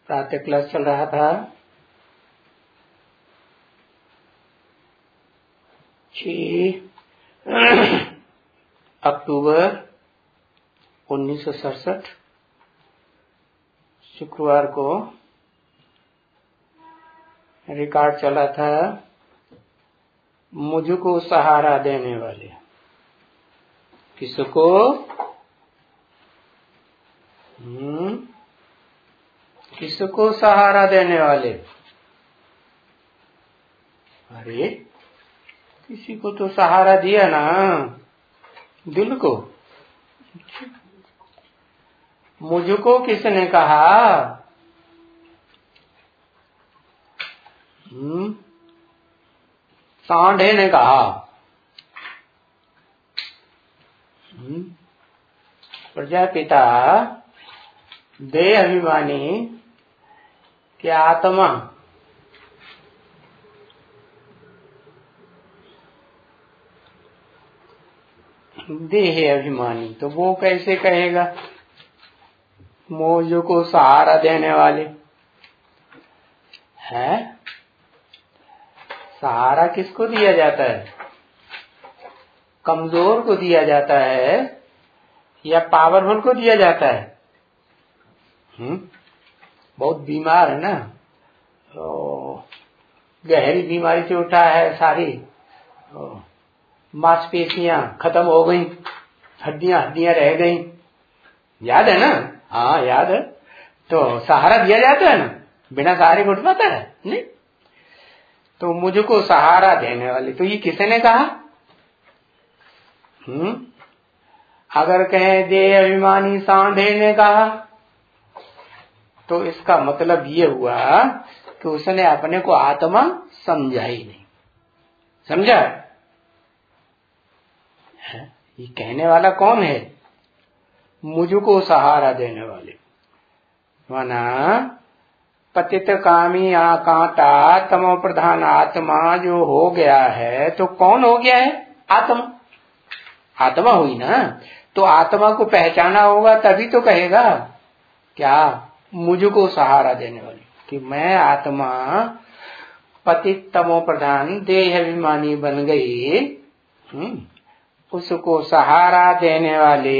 प्रातः क्लास चल रहा था 6 अक्टूबर 1967 शुक्रवार को रिकॉर्ड चला था मुझको सहारा देने वाले। किसको? किसको सहारा देने वाले? अरे किसी को तो सहारा दिया ना, दिल को। मुझको किसने कहा? सांढे ने कहा। प्रजापिता देह अभिमानी की आत्मा देह अभिमानी, तो वो कैसे कहेगा मुझको सहारा देने वाले? है सहारा किसको दिया जाता है? कमजोर को दिया जाता है या पावरफुल को दिया जाता है? बहुत बीमार है ना, तो गहरी बीमारी से उठा है, सारी मांसपेशियां खत्म हो गई, हड्डियां रह गई, याद है ना? हाँ याद है। तो सहारा दिया जाता है ना, बिना सहारे को उठ पाता है नहीं। तो मुझको सहारा देने वाले, तो ये किसने कहा? अगर कहें देह अभिमानी सांढे ने कहा, तो इसका मतलब ये हुआ कि उसने अपने को आत्मा समझा ही नहीं। समझा? ये कहने वाला कौन है? मुझको सहारा देने वाले माना पतित कामी आकांता तमो प्रधान आत्मा जो हो गया है, तो कौन हो गया है? आत्मा। आत्मा हुई ना, तो आत्मा को पहचाना होगा तभी तो कहेगा क्या? मुझको सहारा देने वाली, कि मैं आत्मा पतित तमो प्रधान देह अभिमानी बन गई, उसको सहारा देने वाले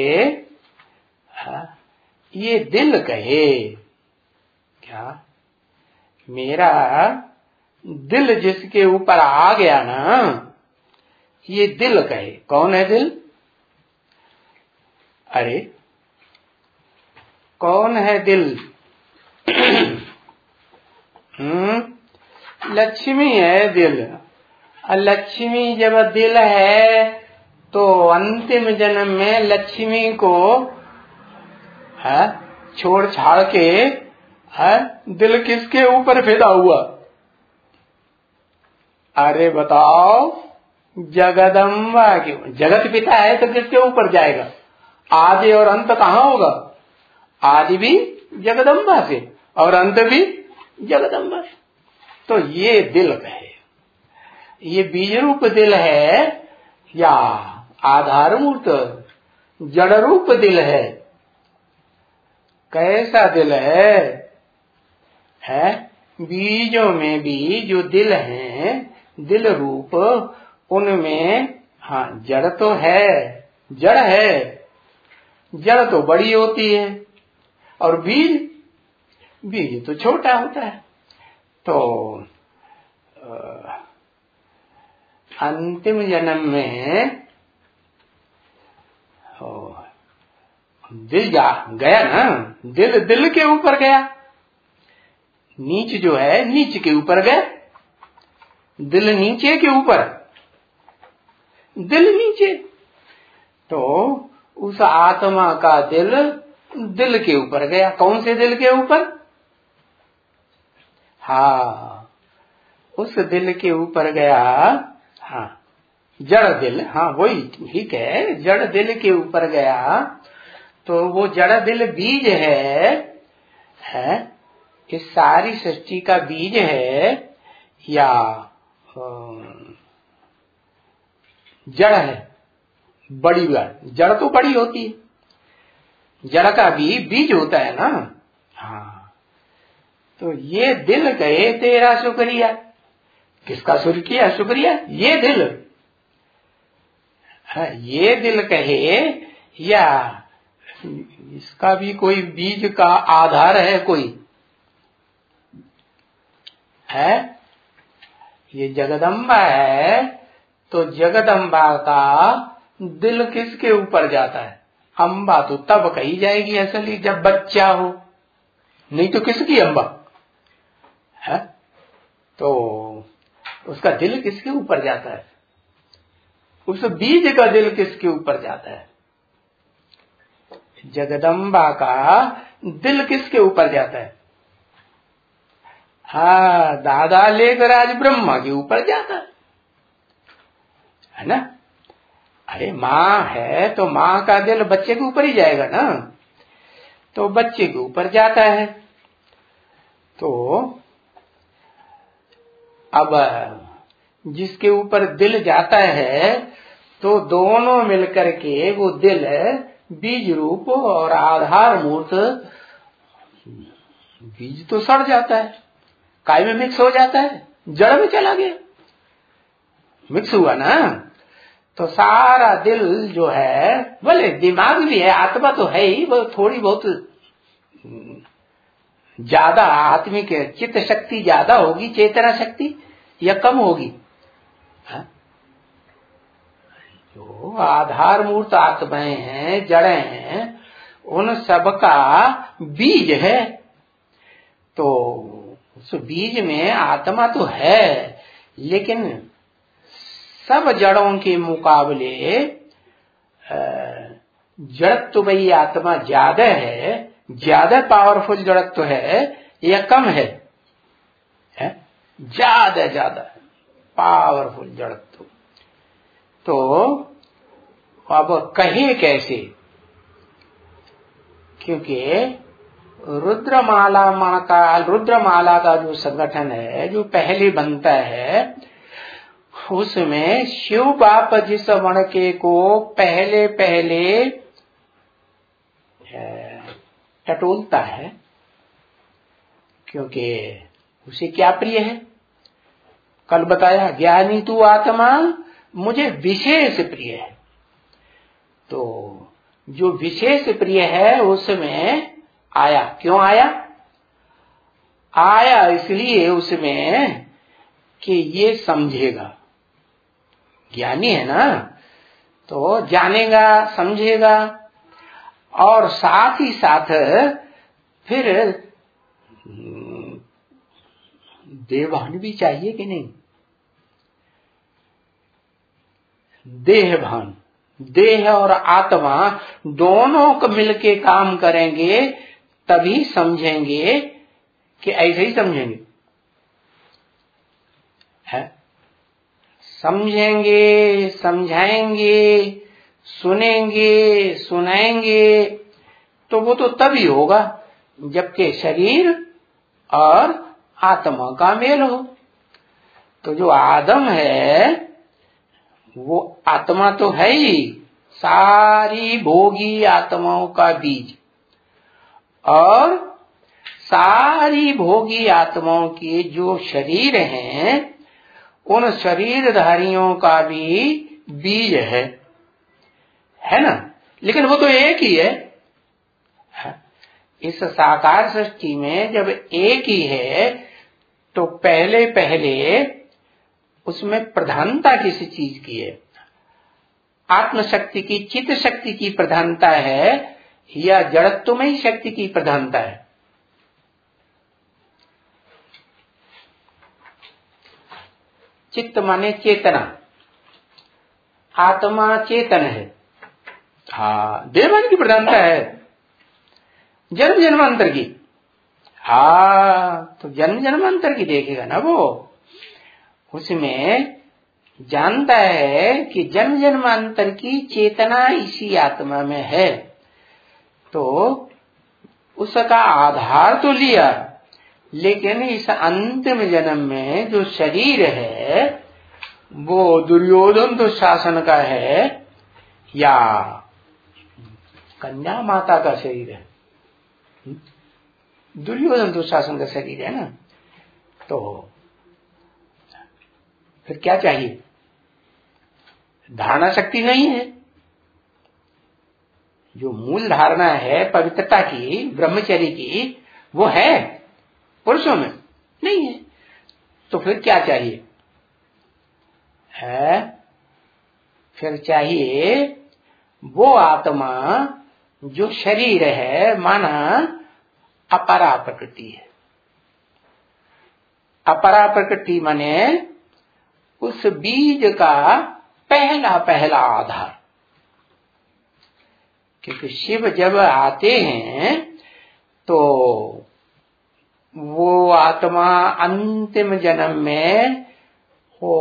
ये दिल कहे। क्या? मेरा दिल जिसके ऊपर आ गया ना, ये दिल कहे। कौन है दिल? अरे कौन है दिल? लक्ष्मी है दिल। लक्ष्मी जब दिल है तो अंतिम जन्म में लक्ष्मी को छोड़ छाड़ के दिल किसके ऊपर फिदा हुआ? अरे बताओ, जगदम्बा के। जगत पिता है तो किसके ऊपर जाएगा? आदि और अंत कहाँ होगा? आदि भी जगदम्बा से और अंत भी जगदम्बा से। तो ये दिल है, ये बीज रूप दिल है या आधार मूर्त जड़ रूप दिल है? कैसा दिल है? बीजों में भी जो दिल है, दिल रूप, उनमें जड़ तो है, जड़ है। जड़ तो बड़ी होती है और बीज तो छोटा होता है। तो अंतिम जन्म में दिल गया ना, दिल के ऊपर गया। नीच जो है नीच के ऊपर गया, दिल नीचे के ऊपर, दिल नीचे। तो उस आत्मा का दिल के ऊपर गया। कौन से दिल के ऊपर? उस दिल के ऊपर गया। जड़ दिल, वही ठीक है, जड़ दिल के ऊपर गया। तो वो जड़ दिल बीज है इस सारी सृष्टि का बीज है या जड़ है? बड़ी जड़ तो बड़ी होती है, जड़ का भी बीज होता है ना। तो ये दिल कहे तेरा शुक्रिया, किसका शुक्रिया? शुक्रिया ये दिल, ये दिल कहे या इसका भी कोई बीज का आधार है कोई है? ये जगदम्बा है, तो जगदम्बा का दिल किसके ऊपर जाता है? अम्बा तो तब कही जाएगी असली जब बच्चा हो, नहीं तो किसकी अम्बा है? तो उसका दिल किसके ऊपर जाता है? उस बीज का दिल किसके ऊपर जाता है? जगदम्बा का दिल किसके ऊपर जाता है? हाँ, दादा लेकर आज ब्रह्मा के ऊपर जाता है ना? अरे माँ है तो माँ का दिल बच्चे के ऊपर ही जाएगा ना, तो बच्चे के ऊपर जाता है। तो अब जिसके ऊपर दिल जाता है तो दोनों मिलकर के वो दिल बीज रूप और आधार मूर्त, बीज तो सड़ जाता है, काय में मिक्स हो जाता है, जड़ में चला गया, मिक्स हुआ ना। तो सारा दिल जो है, बोले दिमाग भी है, आत्मा तो है ही, वो थोड़ी बहुत ज्यादा आत्मिक चित्त शक्ति ज्यादा होगी, चेतना शक्ति या कम होगी? जो आधार मूर्त आत्माएं हैं, जड़ें हैं, उन सबका बीज है। तो उस बीज में आत्मा तो है, लेकिन सब जड़ों के मुकाबले जड़त्व वही आत्मा ज्यादा है, ज्यादा पावरफुल जड़त्व है या कम है? ज्यादा पावरफुल जड़त्व। तो अब कहे कैसे? क्योंकि रुद्रमाला का जो संगठन है, जो पहले बनता है, उसमें शिव बाप जिस मणके को पहले टटोलता है, क्योंकि उसे क्या प्रिय है? कल बताया, ज्ञानी तू आत्मा मुझे विशेष प्रिय है। तो जो विशेष प्रिय है उसमें आया। क्यों आया? आया इसलिए उसमें कि ये समझेगा, ज्ञानी है ना, तो जानेगा, समझेगा, और साथ ही साथ फिर देहभान भी चाहिए कि नहीं? देहभान, देह और आत्मा दोनों को मिलके काम करेंगे तभी समझेंगे, कि ऐसे ही समझेंगे है? समझेंगे, समझाएंगे, सुनेंगे, सुनाएंगे, तो वो तो तभी होगा जबकि शरीर और आत्मा का मेल हो। तो जो आदम है वो आत्मा तो है ही, सारी भोगी आत्माओं का बीज, और सारी भोगी आत्माओं के जो शरीर हैं, उन शरीरधारियों का भी बीज है ना? लेकिन वो तो एक ही है। इस साकार सृष्टि में जब एक ही है, तो पहले उसमें प्रधानता किसी चीज की है? आत्मशक्ति की, चित्त शक्ति की प्रधानता है या जड़त्वमयी शक्ति की प्रधानता है? चित्त माने चेतना, आत्मा चेतन है। हाँ, देवभान की प्रधानता है, जन्म जन्मांतर की। हाँ, तो जन्म जन्मांतर की देखेगा ना वो, उसमें जानता है कि जन्म जन्मांतर की चेतना इसी आत्मा में है। तो उसका आधार तो लिया, लेकिन इस अंतिम जन्म में जो शरीर है वो दुर्योधन दुशासन का है या कन्या माता का शरीर है? दुर्योधन दुशासन का शरीर है ना, तो फिर क्या चाहिए? धारणा शक्ति नहीं है। जो मूल धारणा है पवित्रता की, ब्रह्मचर्य की, वो है पुरुषों में नहीं है। तो फिर क्या चाहिए? है फिर चाहिए वो आत्मा जो शरीर है, माना अपरा प्रकृति है। अपरा प्रकृति माने उस बीज का पहला पहला आधार। क्योंकि शिव जब आते हैं तो वो आत्मा अंतिम जन्म में वो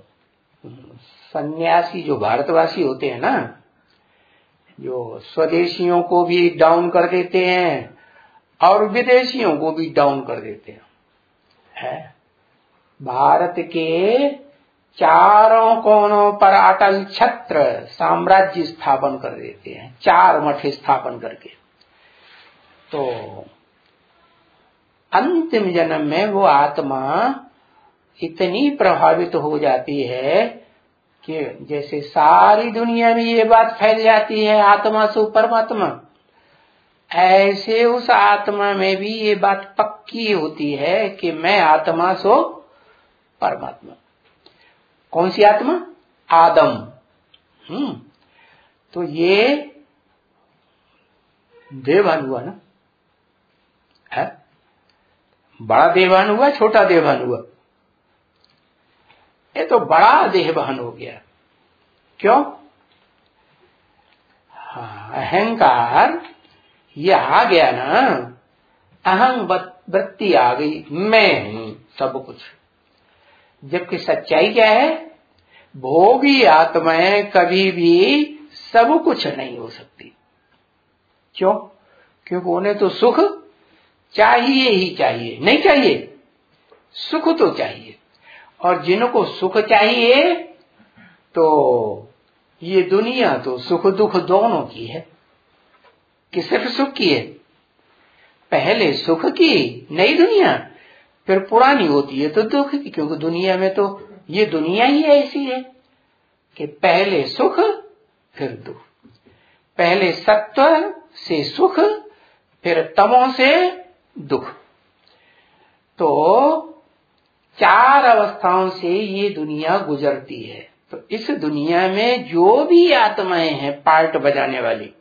सन्यासी जो भारतवासी होते हैं ना, जो स्वदेशियों को भी डाउन कर देते हैं और विदेशियों को भी डाउन कर देते हैं, भारत के चारों कोनों पर अटल छत्र साम्राज्य स्थापन कर देते हैं, 4 मठ स्थापन करके। तो अंतिम जन्म में वो आत्मा इतनी प्रभावित हो जाती है कि जैसे सारी दुनिया में ये बात फैल जाती है आत्मा सो परमात्मा, ऐसे उस आत्मा में भी ये बात पक्की होती है कि मैं आत्मा सो परमात्मा। कौन सी आत्मा? आदम। तो ये देवभान हुआ ना, है? बड़ा देवभान हुआ, छोटा देवभान हुआ? ये तो बड़ा देहभान हो गया। क्यों? अहंकार ये आ गया ना, अहं वृत्ति आ गई, मैं हूं सब कुछ। जबकि सच्चाई क्या है? भोगी आत्माएं कभी भी सब कुछ नहीं हो सकती। क्यों? क्योंकि उन्हें तो सुख चाहिए ही चाहिए, नहीं चाहिए? सुख तो चाहिए। और जिनको सुख चाहिए तो ये दुनिया तो सुख दुख दोनों की है, कि सिर्फ सुख की है? पहले सुख की नई दुनिया, फिर पुरानी होती है तो दुख की। क्योंकि दुनिया में तो ये दुनिया ही ऐसी है कि पहले सुख फिर दुख, पहले सत्व से सुख फिर तमो से दुख। तो 4 अवस्थाओं से ये दुनिया गुजरती है। तो इस दुनिया में जो भी आत्माएं हैं पार्ट बजाने वाली,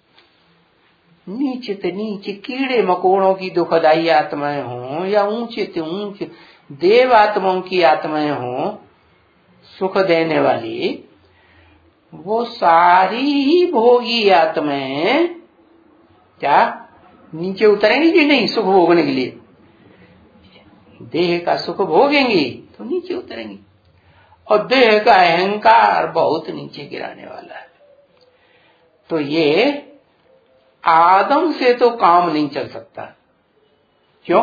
नीचे से नीचे कीड़े मकोड़ों की दुखदाई आत्माएं हों या ऊंचे से ऊंचे देव आत्माओं की आत्माएं हों सुख देने वाली, वो सारी ही भोगी आत्माएं क्या नीचे उतरेंगी कि नहीं सुख भोगने के लिए? देह का सुख भोगेंगी तो नीचे उतरेंगी, और देह का अहंकार बहुत नीचे गिराने वाला है। तो ये आदम से तो काम नहीं चल सकता। क्यों?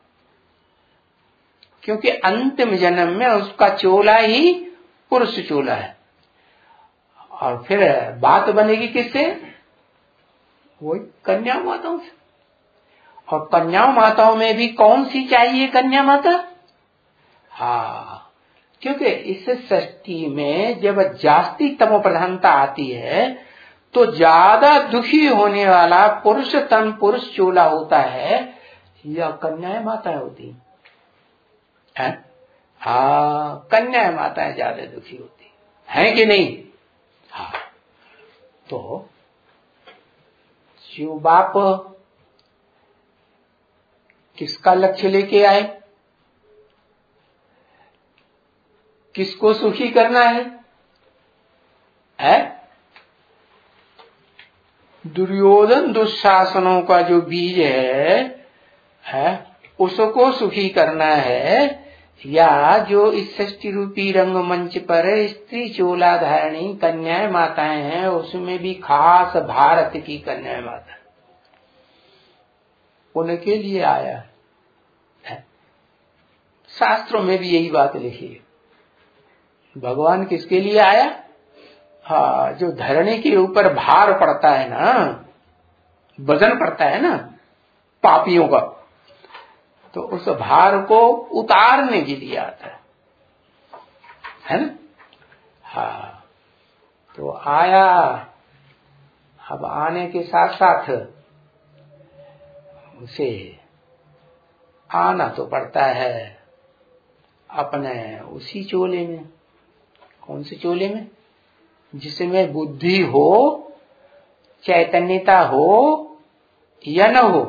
क्योंकि अंतिम जन्म में उसका चोला ही पुरुष चोला है। और फिर बात बनेगी किससे? वही कन्या माताओं से। और कन्या माताओं में भी कौन सी चाहिए कन्या माता? क्योंकि इस सृष्टि में जब जास्ती तमो प्रधानता आती है तो ज्यादा दुखी होने वाला पुरुष तन पुरुष चोला होता है या कन्याएं माताएं होती हैं? कन्याएं माताएं ज्यादा दुखी होती हैं कि नहीं? तो शिव बाप किसका लक्ष्य लेके आए? किसको सुखी करना है? दुर्योधन दुशासनों का जो बीज है उसको सुखी करना है, या जो इस सृष्टि रूपी रंगमंच पर स्त्री चोला धारणी कन्याएं माताएं हैं उसमें भी खास भारत की कन्याएं माता उनके लिए आया है। शास्त्रों में भी यही बात लिखी है। भगवान किसके लिए आया? जो धरणी के ऊपर भार पड़ता है ना, वजन पड़ता है ना पापियों का, तो उस भार को उतारने के लिए आता है ना। हाँ, तो आया, अब आने के साथ साथ उसे आना तो पड़ता है अपने उसी चोले में। कौन से चोले में? जिसमें बुद्धि हो, चैतन्यता हो या न हो।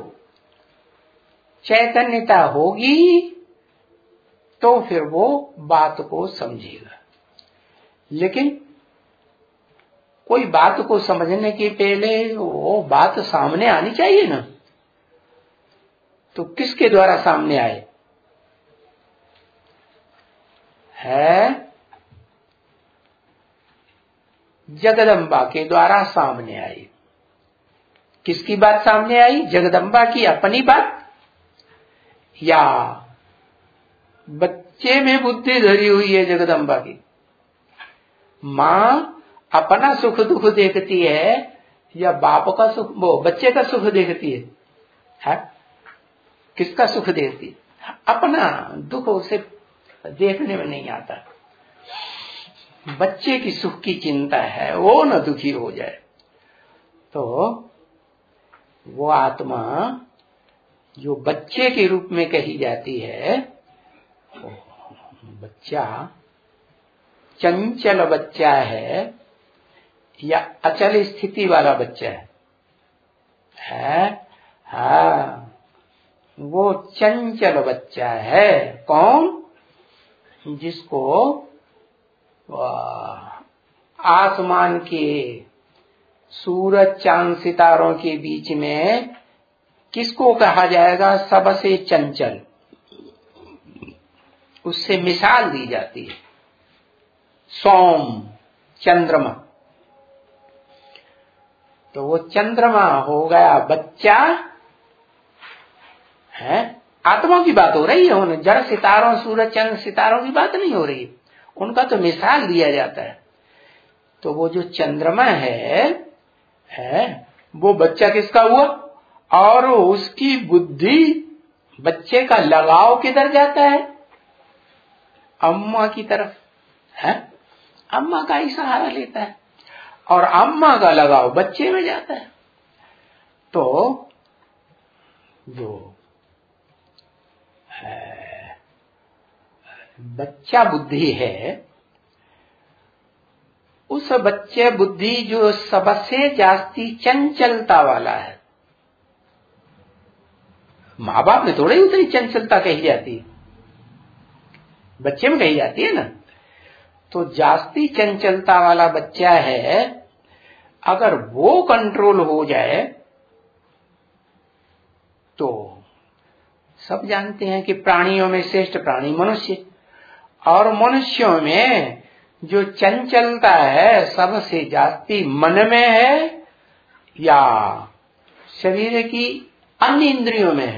चैतन्यता होगी तो फिर वो बात को समझेगा, लेकिन कोई बात को समझने के पहले वो बात सामने आनी चाहिए ना। तो किसके द्वारा सामने आए? है जगदम्बा के द्वारा सामने आई। किसकी बात सामने आई? जगदम्बा की अपनी बात, या बच्चे में बुद्धि धरी हुई है जगदम्बा की। माँ अपना सुख दुख देखती है या बाप का सुख, वो बच्चे का सुख देखती है? किसका सुख देखती है? अपना दुख उसे देखने में नहीं आता। बच्चे की सुख की चिंता है, वो न दुखी हो जाए। तो वो आत्मा जो बच्चे के रूप में कही जाती है, बच्चा चंचल बच्चा है या अचल स्थिति वाला बच्चा है? हाँ, वो चंचल बच्चा है। कौन? जिसको आसमान के सूरज चांद सितारों के बीच में किसको कहा जाएगा सबसे चंचल? उससे मिसाल दी जाती है सोम, चंद्रमा। तो वो चंद्रमा हो गया बच्चा है। आत्मा की बात हो रही है, उन जड़ सितारों, सूरज चंद्र सितारों की बात नहीं हो रही, उनका तो मिसाल दिया जाता है। तो वो जो चंद्रमा है वो बच्चा किसका हुआ? और उसकी बुद्धि, बच्चे का लगाव किधर जाता है? अम्मा की तरफ है। अम्मा का ही सहारा लेता है और अम्मा का लगाव बच्चे में जाता है। तो जो है बच्चा बुद्धि है, उस बच्चे बुद्धि जो सबसे जास्ती चंचलता वाला है। माँ बाप में थोड़ी उतनी चंचलता कही जाती है, बच्चे में कही जाती है ना। तो जास्ती चंचलता वाला बच्चा है, अगर वो कंट्रोल हो जाए तो सब जानते हैं कि प्राणियों में श्रेष्ठ प्राणी मनुष्य, और मनुष्यों में जो चंचलता है सबसे जास्ती मन में है या शरीर की अन्य इंद्रियों में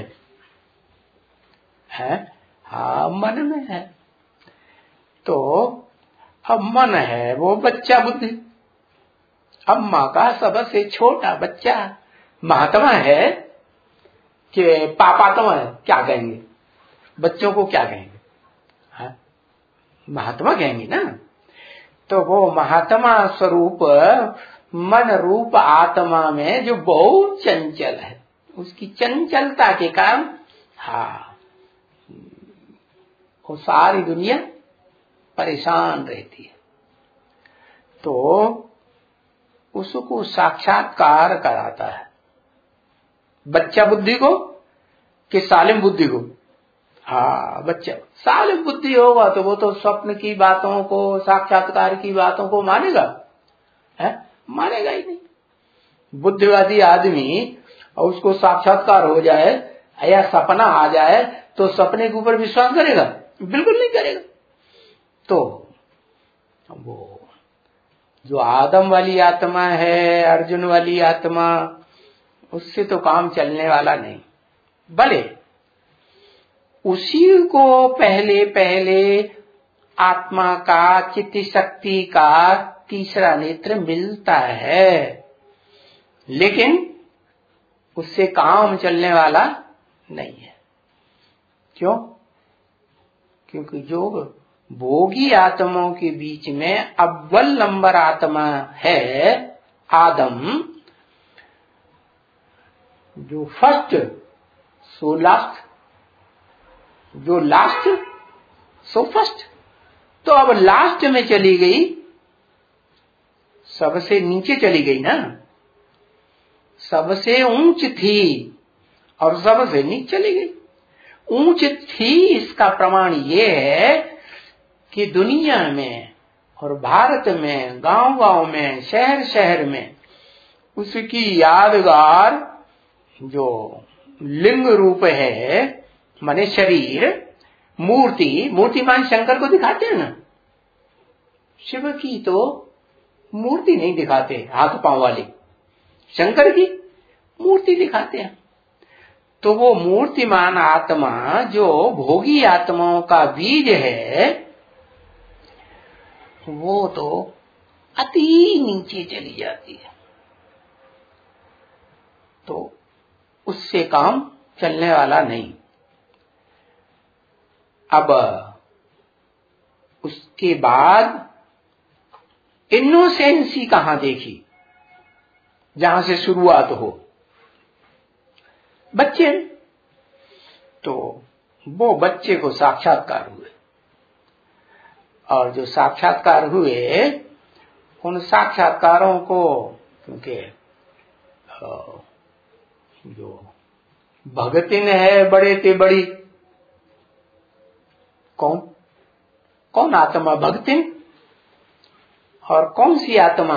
है? हाँ, मन में है। तो अब मन है वो बच्चा बुद्धि, अम्मा का सबसे छोटा बच्चा महात्मा है कि पापात्मा है? क्या कहेंगे बच्चों को? क्या कहेंगे? हाँ? महात्मा कहेंगे ना। तो वो महात्मा स्वरूप मन रूप आत्मा में जो बहुत चंचल है, उसकी चंचलता के कारण हाँ वो सारी दुनिया परेशान रहती है। तो उसको साक्षात्कार कराता है बच्चा बुद्धि को कि सालिम बुद्धि को? हाँ, बच्चा सालिम बुद्धि होगा तो वो तो स्वप्न की बातों को, साक्षात्कार की बातों को मानेगा है? मानेगा ही नहीं। बुद्धिवादी आदमी और उसको साक्षात्कार हो जाए या सपना आ जाए तो सपने के ऊपर विश्वास करेगा? बिल्कुल नहीं करेगा। तो वो जो आदम वाली आत्मा है, अर्जुन वाली आत्मा, उससे तो काम चलने वाला नहीं। भले उसी को पहले पहले आत्मा का, चित्त शक्ति का तीसरा नेत्र मिलता है, लेकिन उससे काम चलने वाला नहीं है। क्यों? क्योंकि जो भोगी आत्माओं के बीच में अव्वल नंबर आत्मा है आदम, जो फर्स्ट सो लास्ट, जो लास्ट सो फर्स्ट। तो अब लास्ट में चली गई, सबसे नीचे चली गई ना, सबसे ऊंच थी और सबसे नीचे चली गई। ऊंच थी इसका प्रमाण ये है कि दुनिया में और भारत में, गांव-गांव में, शहर-शहर में उसकी यादगार जो लिंग रूप है, माने शरीर, मूर्ति मान शंकर को दिखाते हैं ना। शिव की तो मूर्ति नहीं दिखाते हाथ पांव वाली, शंकर की मूर्ति दिखाते हैं। तो वो मूर्तिमान आत्मा जो भोगी आत्माओं का बीज है, वो तो अति नीचे चली जाती है। तो उससे काम चलने वाला नहीं। अब उसके बाद इनोसेंसी कहां देखी, जहां से शुरुआत हो? बच्चे, तो वो बच्चे को साक्षात्कार हुए, और जो साक्षात्कार हुए उन साक्षात्कारों को, क्योंकि जो भगतिन है बड़े ते बड़ी, कौन आत्मा भगतिन, और कौन सी आत्मा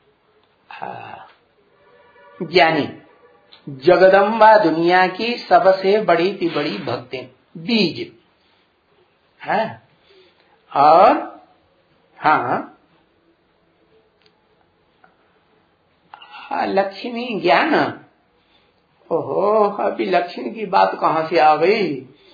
ज्ञानी? जगदम्बा दुनिया की सबसे बड़ी ती बड़ी भक्तिन, बीज है। और लक्ष्मी ज्ञान। ओहो, अभी लक्ष्मी की बात कहां से आ गई?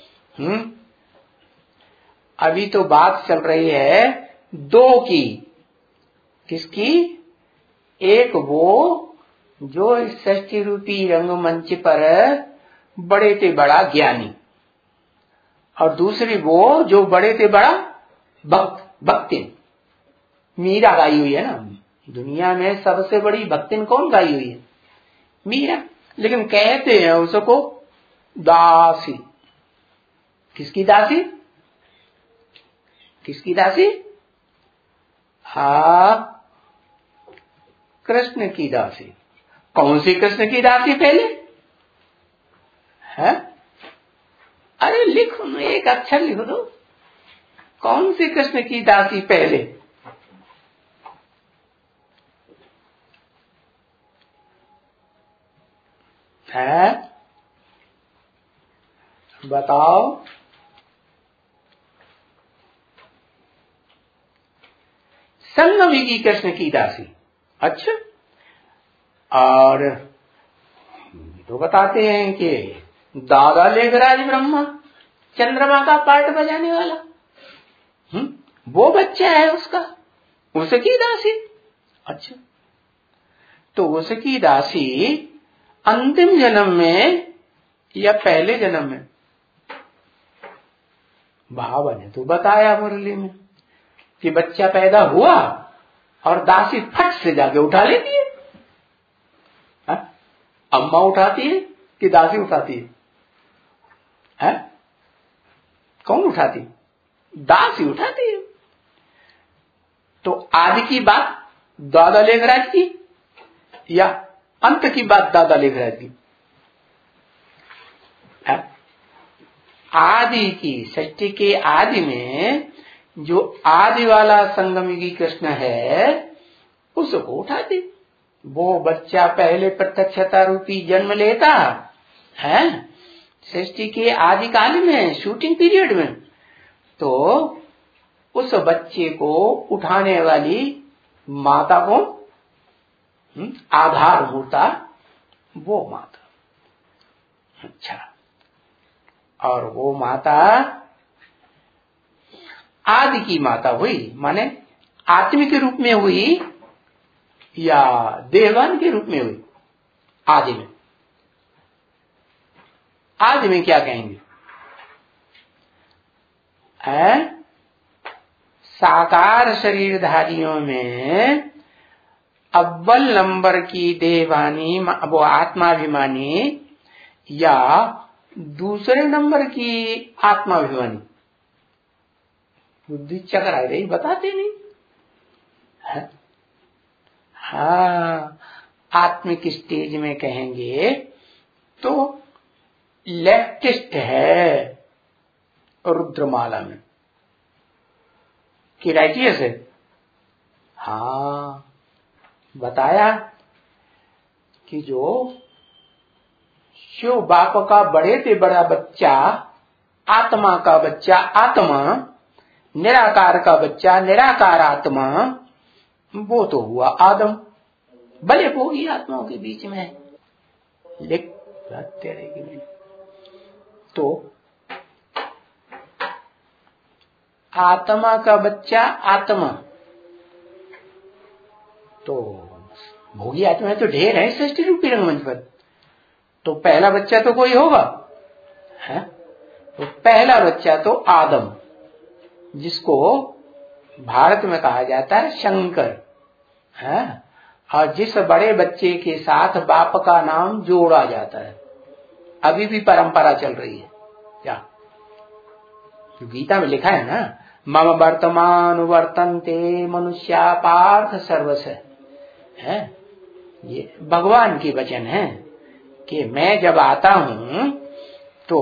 अभी तो बात चल रही है दो की। किसकी? एक वो जो षष्ठी रूपी रंगमंच पर बड़े ते बड़ा ज्ञानी, और दूसरी वो जो बड़े ते बड़ा भक्तिन। मीरा गाई हुई है ना, दुनिया में सबसे बड़ी भक्तिन कौन गाई हुई है? मीरा। लेकिन कहते हैं उसको दासी। किसकी दासी? किसकी दासी? कृष्ण की दासी। कौन सी कृष्ण की दासी पहले है? अरे लिखो ना, एक अक्षर लिख दो। कौन सी कृष्ण की दासी पहले है? बताओ। संगमी की कृष्ण की दासी। अच्छा, और तो बताते हैं कि दादा लेखराज ब्रह्मा, चंद्रमा का पार्ट बजाने वाला, वो बच्चा है उसका, उसकी दासी। अच्छा, तो उसकी दासी अंतिम जन्म में या पहले जन्म में? बाबा ने तो बताया मुरली में कि बच्चा पैदा हुआ और दासी फट से जाके उठा लेती है। अम्मा उठाती है कि दासी उठाती है? कौन उठाती? दासी उठाती है। तो आदि की बात दादा लेखराज की या अंत की बात दादा लेखराज की? आदि की, सृष्टि के आदि में जो आदि वाला संगमी कृष्ण है उसको उठाते। वो बच्चा पहले प्रत्यक्षता रूपी जन्म लेता है सृष्टि के आदि काल में, शूटिंग पीरियड में। तो उस बच्चे को उठाने वाली माता को आधार होता वो माता। अच्छा, और वो माता आदि की माता हुई, माने आत्मिक रूप में हुई या देवान के रूप में हुई? आदि में। आदि में क्या कहेंगे? साकार शरीरधारियों में अव्वल नंबर की देहवानी वो आत्माभिमानी या दूसरे नंबर की आत्माभिमानी? बुद्धि चक्र आ रही, बताते नहीं है? हाँ, आत्मिक स्टेज में कहेंगे तो लेफ्टिस्ट है रुद्रमाला में कि राइटियस है। हाँ, बताया कि जो शिव बाप का बड़े से बड़ा बच्चा, आत्मा का बच्चा आत्मा, निराकार का बच्चा निराकार आत्मा, वो तो हुआ आदम, भले भोगी आत्माओं के बीच में है। तो आत्मा का बच्चा आत्मा, तो भोगी आत्मा तो ढेर है सृष्टि रूपी रंगमंच पर। तो पहला बच्चा तो कोई होगा है? तो पहला बच्चा तो आदम, जिसको भारत में कहा जाता है शंकर है, और जिस बड़े बच्चे के साथ बाप का नाम जोड़ा जाता है। अभी भी परंपरा चल रही है क्या? तो गीता में लिखा है ना, मम वर्तमान वर्तन्ते मनुष्या पार्थ सर्वस है। ये भगवान की वचन है कि मैं जब आता हूं तो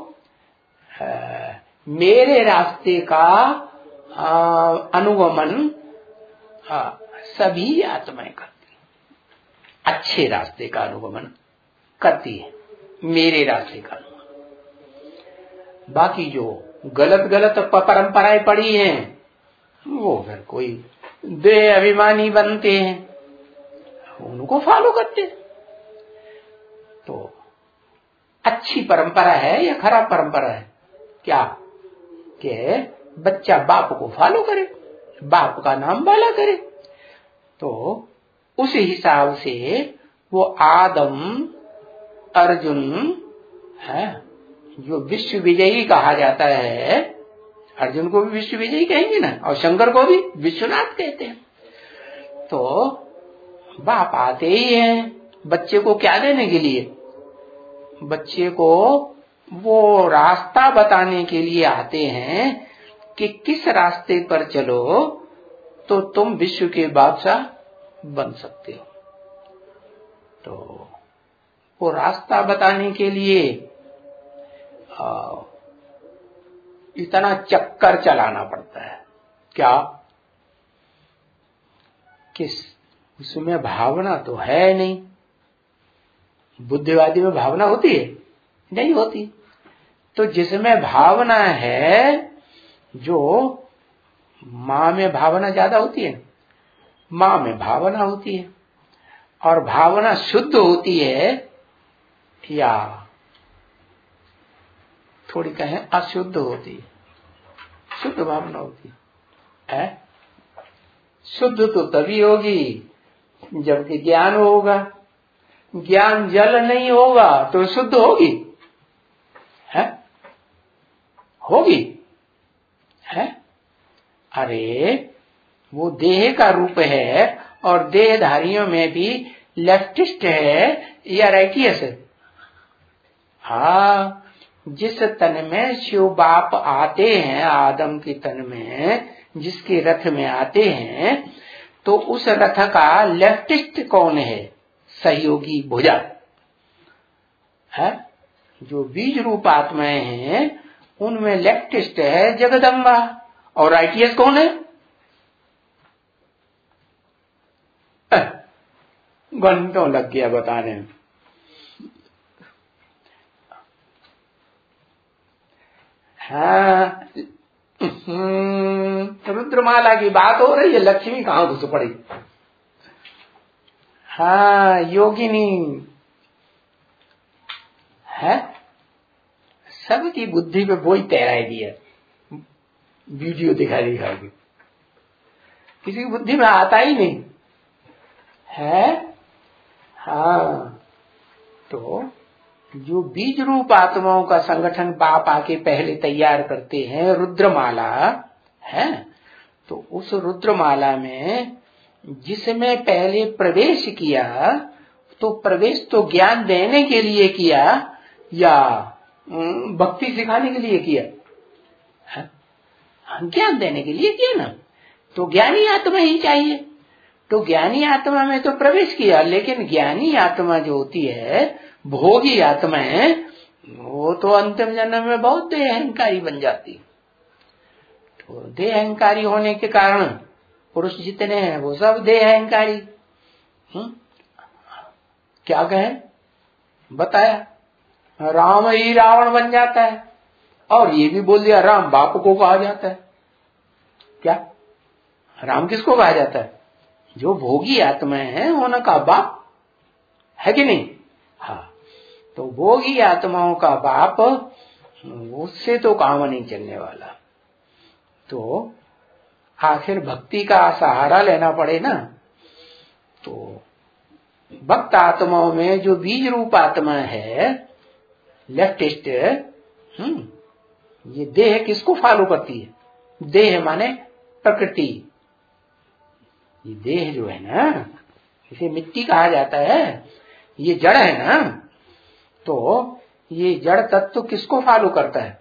मेरे रास्ते का अनुगमन सभी आत्माएं करती हैं। अच्छे रास्ते का अनुगमन करती है, मेरे रास्ते का अनुगमन। बाकी जो गलत गलत परंपराएं पड़ी हैं, वो फिर कोई देह अभिमानी बनते हैं, उनको फॉलो करते हैं। तो अच्छी परंपरा है या खराब परंपरा है? क्या कि बच्चा बाप को फॉलो करे, बाप का नाम बाला करे। तो उस हिसाब से वो आदम अर्जुन है, जो विश्व विजयी कहा जाता है। अर्जुन को भी विश्व विजयी कहेंगे ना, और शंकर को भी विश्वनाथ कहते हैं। तो बाप आते ही हैं बच्चे को क्या देने के लिए? बच्चे को वो रास्ता बताने के लिए आते हैं कि किस रास्ते पर चलो तो तुम विश्व के बादशाह बन सकते हो। तो वो रास्ता बताने के लिए इतना चक्कर चलाना पड़ता है क्या? किस उसमें भावना तो है नहीं। बुद्धिवादी में भावना होती है? नहीं होती। तो जिसमें भावना है, जो माँ में भावना ज्यादा होती है, माँ में भावना होती है, और भावना शुद्ध होती है या थोड़ी कहें अशुद्ध होती है? शुद्ध भावना होती है। शुद्ध तो तभी होगी जबकि ज्ञान होगा। ज्ञान जल नहीं होगा तो शुद्ध होगी है? होगी है? अरे वो देह का रूप है, और देहधारियों में भी लेफ्टिस्ट है या राइटियस है? हाँ, जिस तन में शिव बाप आते हैं, आदम के तन में जिसके रथ में आते हैं, तो उस रथ का लेफ्टिस्ट कौन है? सहयोगी भुजा है। जो बीज रूप आत्माएं हैं उनमें लेफ्टिस्ट है जगदम्बा, और राइटियस कौन है? घंटों लग गया बताने में। हाँ, रुद्रमाला की बात हो रही है, लक्ष्मी कहाँ घुस पड़ी? हाँ, योगिनी है। सबकी बुद्धि पे वही तैराई दिया, वीडियो दिखा के। किसी की बुद्धि में आता ही नहीं है। हाँ, तो जो बीज रूप आत्माओं का संगठन बाप आके पहले तैयार करते हैं, रुद्रमाला है, तो उस रुद्रमाला में जिसमें पहले प्रवेश किया, तो प्रवेश तो ज्ञान देने के लिए किया या भक्ति सिखाने के लिए किया? ज्ञान देने के लिए किया ना, तो ज्ञानी आत्मा ही चाहिए। तो ज्ञानी आत्मा में तो प्रवेश किया, लेकिन ज्ञानी आत्मा जो होती है, भोगी आत्मा है, वो तो अंतिम जन्म में बहुत देह अहंकारी बन जाती। तो देह अहंकारी होने के कारण पुरुष जितने हैं वो सब देह अहंकारी। क्या कहे, बताया, राम ही रावण बन जाता है, और ये भी बोल दिया राम बाप को कहा जाता है। क्या राम किसको कहा जाता है? जो भोगी आत्मा है उनका बाप है कि नहीं? हाँ, तो भोगी आत्माओं का बाप, उससे तो काम नहीं चलने वाला। तो आखिर भक्ति का सहारा लेना पड़े ना। तो भक्त आत्माओं में जो बीज रूप आत्मा है, लेफ्टिस्ट, ये देह किसको फॉलो करती है? देह माने प्रकृति। ये देह जो है ना, इसे मिट्टी कहा जाता है, ये जड़ है ना, तो ये जड़ तत्व किसको फॉलो करता है?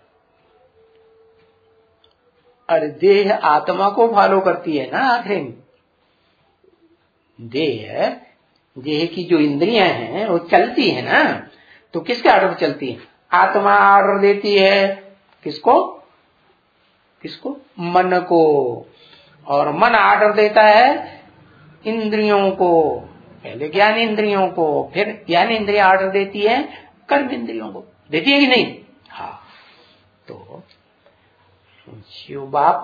अरे देह आत्मा को फॉलो करती है ना। आखिर देह की जो इंद्रियां हैं वो चलती है ना, तो किसके आर्डर पर चलती है? आत्मा आर्डर देती है किसको? मन को। और मन आर्डर देता है इंद्रियों को, पहले ज्ञान इंद्रियों को, फिर ज्ञान इंद्रिया आर्डर देती है कर्म इंद्रियों को। देती है कि नहीं? हाँ, तो शिव बाप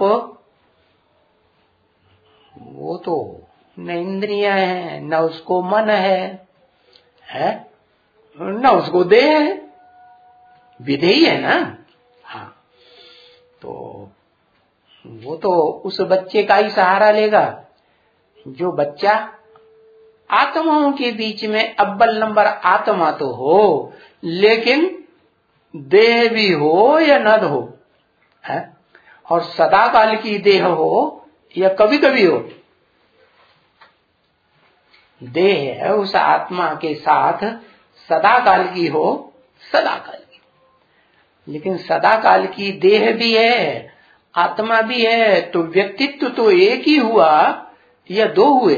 वो तो न इंद्रियां है, न उसको मन है न उसको देह है, विधेयी है ना। हाँ, तो वो तो उस बच्चे का ही सहारा लेगा जो बच्चा आत्माओं के बीच में अव्वल नंबर आत्मा तो हो, लेकिन देह भी हो या न हो, है, और सदा काल की देह हो या कभी कभी हो। देह है उस आत्मा के साथ सदा काल की हो, सदा काल की, लेकिन सदा काल की देह भी है, आत्मा भी है, तो व्यक्तित्व तो एक ही हुआ या दो हुए?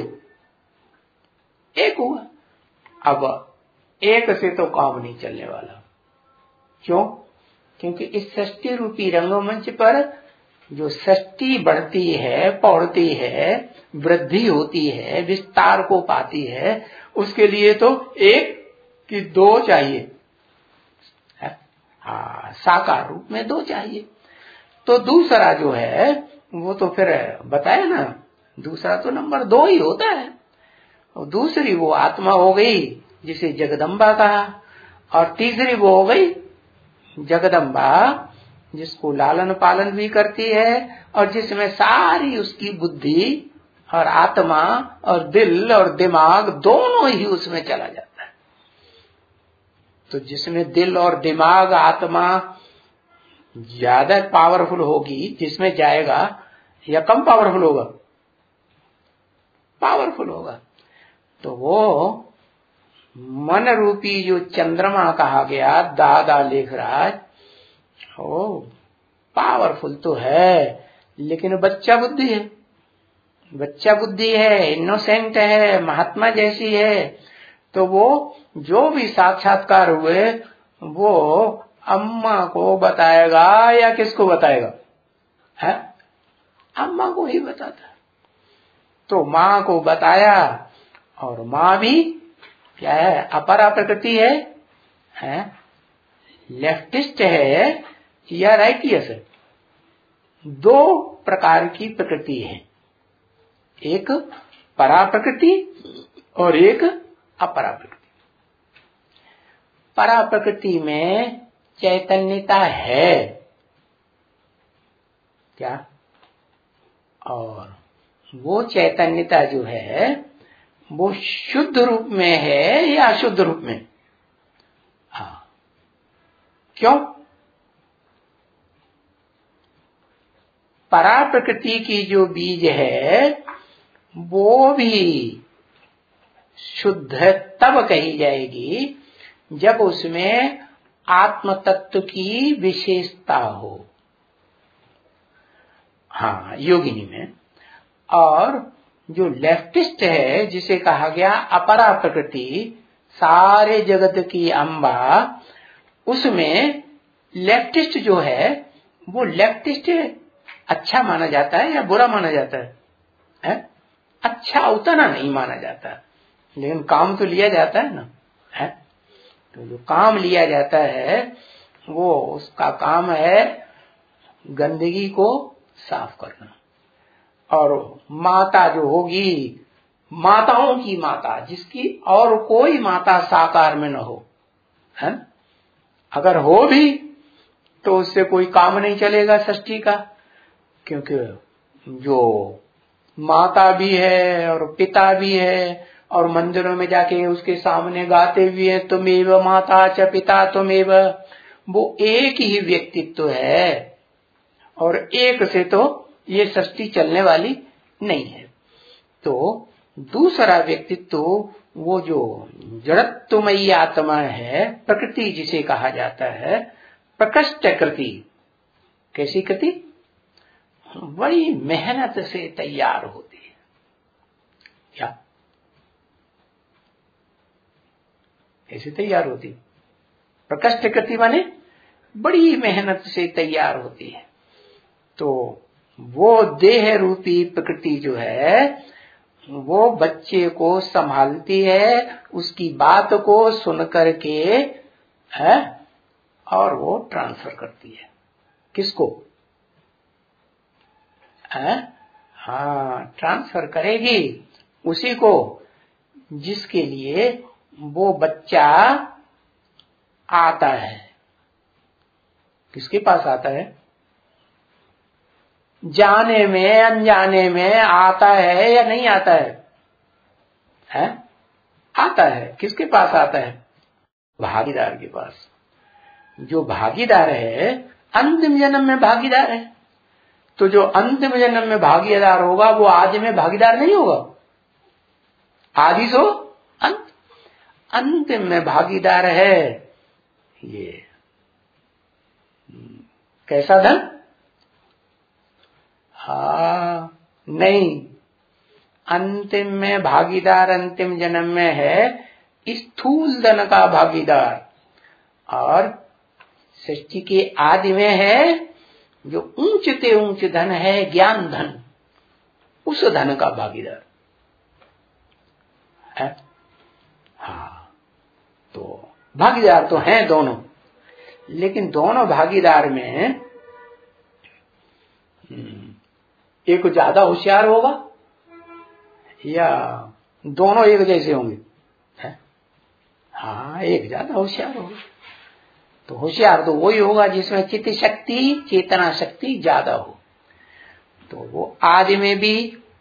एक हुआ। अब एक से तो काम नहीं चलने वाला। क्यों? क्योंकि इस सृष्टि रूपी रंगमंच पर जो सृष्टि बढ़ती है, पौड़ती है, वृद्धि होती है, विस्तार को पाती है, उसके लिए तो एक कि दो चाहिए। हाँ, साकार रूप में दो चाहिए। तो दूसरा जो है वो तो फिर बताया ना, दूसरा तो नंबर दो ही होता है। और दूसरी वो आत्मा हो गई जिसे जगदम्बा कहा, और तीसरी वो हो गई जगदम्बा जिसको लालन पालन भी करती है, और जिसमें सारी उसकी बुद्धि और आत्मा और दिल और दिमाग दोनों ही उसमें चला जाता है। तो जिसमें दिल और दिमाग आत्मा ज्यादा पावरफुल होगी, जिसमें जाएगा, या कम पावरफुल होगा? पावरफुल होगा। तो वो मन रूपी जो चंद्रमा कहा गया दादा लेखराज, ओ पावरफुल तो है, लेकिन बच्चा बुद्धि है, बच्चा बुद्धि है, इनोसेंट है, महात्मा जैसी है। तो वो जो भी साक्षात्कार हुए वो अम्मा को बताएगा या किसको बताएगा? है, अम्मा को ही बताता है। तो माँ को बताया, और माँ भी क्या है? अपरा प्रकृति है, लेफ्टिस्ट है या राइटियस है? दो प्रकार की प्रकृति है, एक परा प्रकृति और एक अपरा प्रकृति। परा प्रकृति में चैतन्यता है क्या? और वो चैतन्यता जो है वो शुद्ध रूप में है या अशुद्ध रूप में? हाँ, क्यों? परा प्रकृति की जो बीज है वो भी शुद्ध तब कही जाएगी जब उसमें आत्म तत्व की विशेषता हो। हाँ, योगिनी में। और जो लेफ्टिस्ट है, जिसे कहा गया अपरा प्रकृति, सारे जगत की अम्बा, उसमें लेफ्टिस्ट जो है वो लेफ्टिस्ट अच्छा माना जाता है या बुरा माना जाता है? अच्छा उतना नहीं माना जाता, लेकिन काम तो लिया जाता है ना, है? तो जो काम लिया जाता है वो उसका काम है गंदगी को साफ करना। और माता जो होगी, माताओं की माता, जिसकी और कोई माता साकार में न हो, है? अगर हो भी तो उससे कोई काम नहीं चलेगा सृष्टि का, क्योंकि जो माता भी है और पिता भी है और मंदिरों में जाके उसके सामने गाते भी है तुमेव माता च पिता तुमेव, वो एक ही व्यक्तित्व है और एक से तो ये सृष्टि चलने वाली नहीं है। तो दूसरा व्यक्तित्व वो जो जड़त्वमयी आत्मा है, प्रकृति जिसे कहा जाता है, प्रकृष्ट कृति। कैसी कृति? बड़ी मेहनत से तैयार होती है। क्या कैसे तैयार होती? प्रकृष्ट कृति माने बड़ी मेहनत से तैयार होती है। तो वो देह रूपी प्रकृति जो है वो बच्चे को संभालती है, उसकी बात को सुन करके है और वो ट्रांसफर करती है। किसको? हाँ, ट्रांसफर करेगी उसी को जिसके लिए वो बच्चा आता है। किसके पास आता है? जाने में अनजाने में आता है या नहीं आता है? हैं? आता है। किसके पास आता है? भागीदार के पास। जो भागीदार है अंतिम जन्म में भागीदार है। तो जो अंतिम जन्म में भागीदार होगा वो आदि में भागीदार नहीं होगा। आदि सो अंत, अंतिम में भागीदार है। ये कैसा धन? हाँ, नहीं, अंतिम में भागीदार अंतिम जन्म में है स्थूल धन का भागीदार, और सृष्टि के आदि में है जो ऊंचते ऊंच धन है, ज्ञान धन, उस धन का भागीदार है। हाँ, तो भागीदार तो हैं दोनों, लेकिन दोनों भागीदार में एक ज्यादा होशियार होगा या दोनों एक जैसे होंगे? हाँ, एक ज्यादा होशियार होगा। तो होशियार तो वही होगा जिसमें चित्त शक्ति, चेतना शक्ति ज्यादा हो। तो वो आदि में भी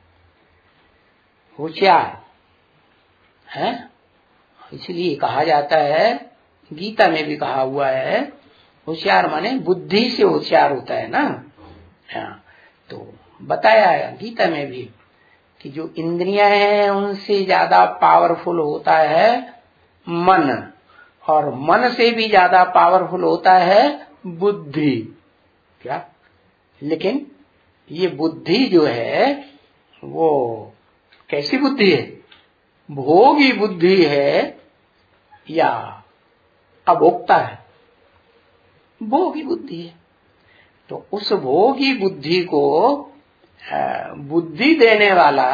होशियार है, इसलिए कहा जाता है, गीता में भी कहा हुआ है, होशियार माने बुद्धि से होशियार होता है ना। हाँ, तो बताया है गीता में भी कि जो इंद्रियां हैं उनसे ज्यादा पावरफुल होता है मन, और मन से भी ज्यादा पावरफुल होता है बुद्धि। क्या? लेकिन ये बुद्धि जो है वो कैसी बुद्धि है? भोगी बुद्धि है या अभोक्ता है? भोगी बुद्धि है। तो उस भोगी बुद्धि को बुद्धि देने वाला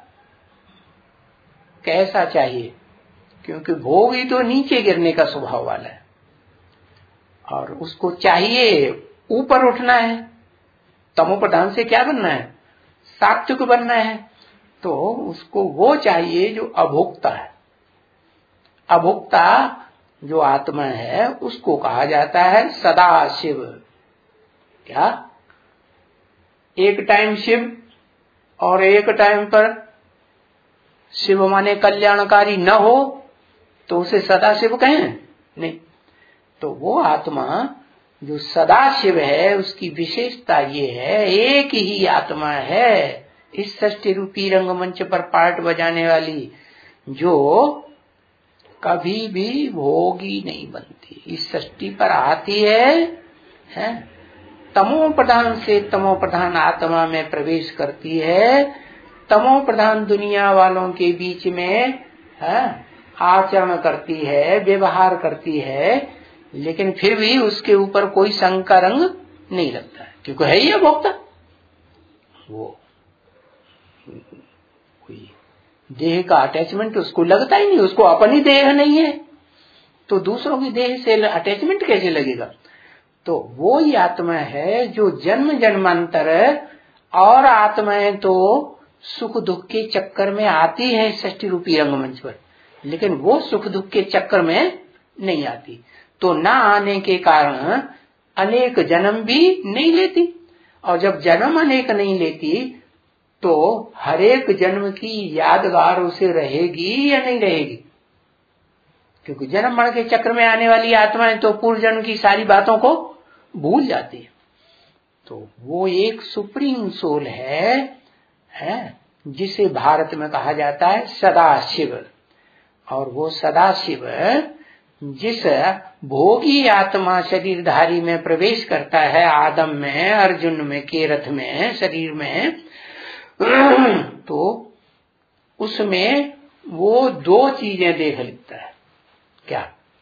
कैसा चाहिए? क्योंकि भोगी तो नीचे गिरने का स्वभाव वाला है और उसको चाहिए ऊपर उठना है। तमोप्रधान से क्या बनना है? सात्विक बनना है। तो उसको वो चाहिए जो अभोक्ता है। अभोक्ता जो आत्मा है उसको कहा जाता है सदा शिव। क्या? एक टाइम शिव और एक टाइम पर शिव माने कल्याणकारी न हो तो उसे सदा शिव कहें? नहीं। तो वो आत्मा जो सदाशिव है उसकी विशेषता ये है, एक ही आत्मा है इस षष्ठी रूपी रंगमंच पर पार्ट बजाने वाली, जो कभी भी भोगी नहीं बनती, इस षष्ठी पर आती है तमो प्रधान से तमो प्रधान आत्मा में प्रवेश करती है, तमो प्रधान दुनिया वालों के बीच में आचरण करती है, व्यवहार करती है, लेकिन फिर भी उसके ऊपर कोई शंका रंग नहीं लगता है, क्योंकि है ही भोक्ता। वो कोई देह का अटैचमेंट उसको लगता ही नहीं, उसको अपनी देह नहीं है तो दूसरों की देह से अटैचमेंट कैसे लगेगा। तो वो ही आत्मा है जो जन्म जन्मांतर और आत्माएं तो सुख दुख के चक्कर में आती है षष्ठी रूपी रंगमंच पर, लेकिन वो सुख दुख के चक्कर में नहीं आती, तो ना आने के कारण अनेक जन्म भी नहीं लेती, और जब जन्म अनेक नहीं लेती तो हरेक जन्म की यादगार उसे रहेगी या नहीं रहेगी, क्योंकि जन्म मरण के चक्र में आने वाली आत्माएं तो पूर्व जन्म की सारी बातों को भूल जाती है। तो वो एक सुप्रीम सोल है जिसे भारत में कहा जाता है सदाशिव, और वो सदाशिव जिस भोगी आत्मा शरीरधारी में प्रवेश करता है, आदम में, अर्जुन में, केरथ में, शरीर में, तो उसमें वो दो चीजें देख लेता है। क्या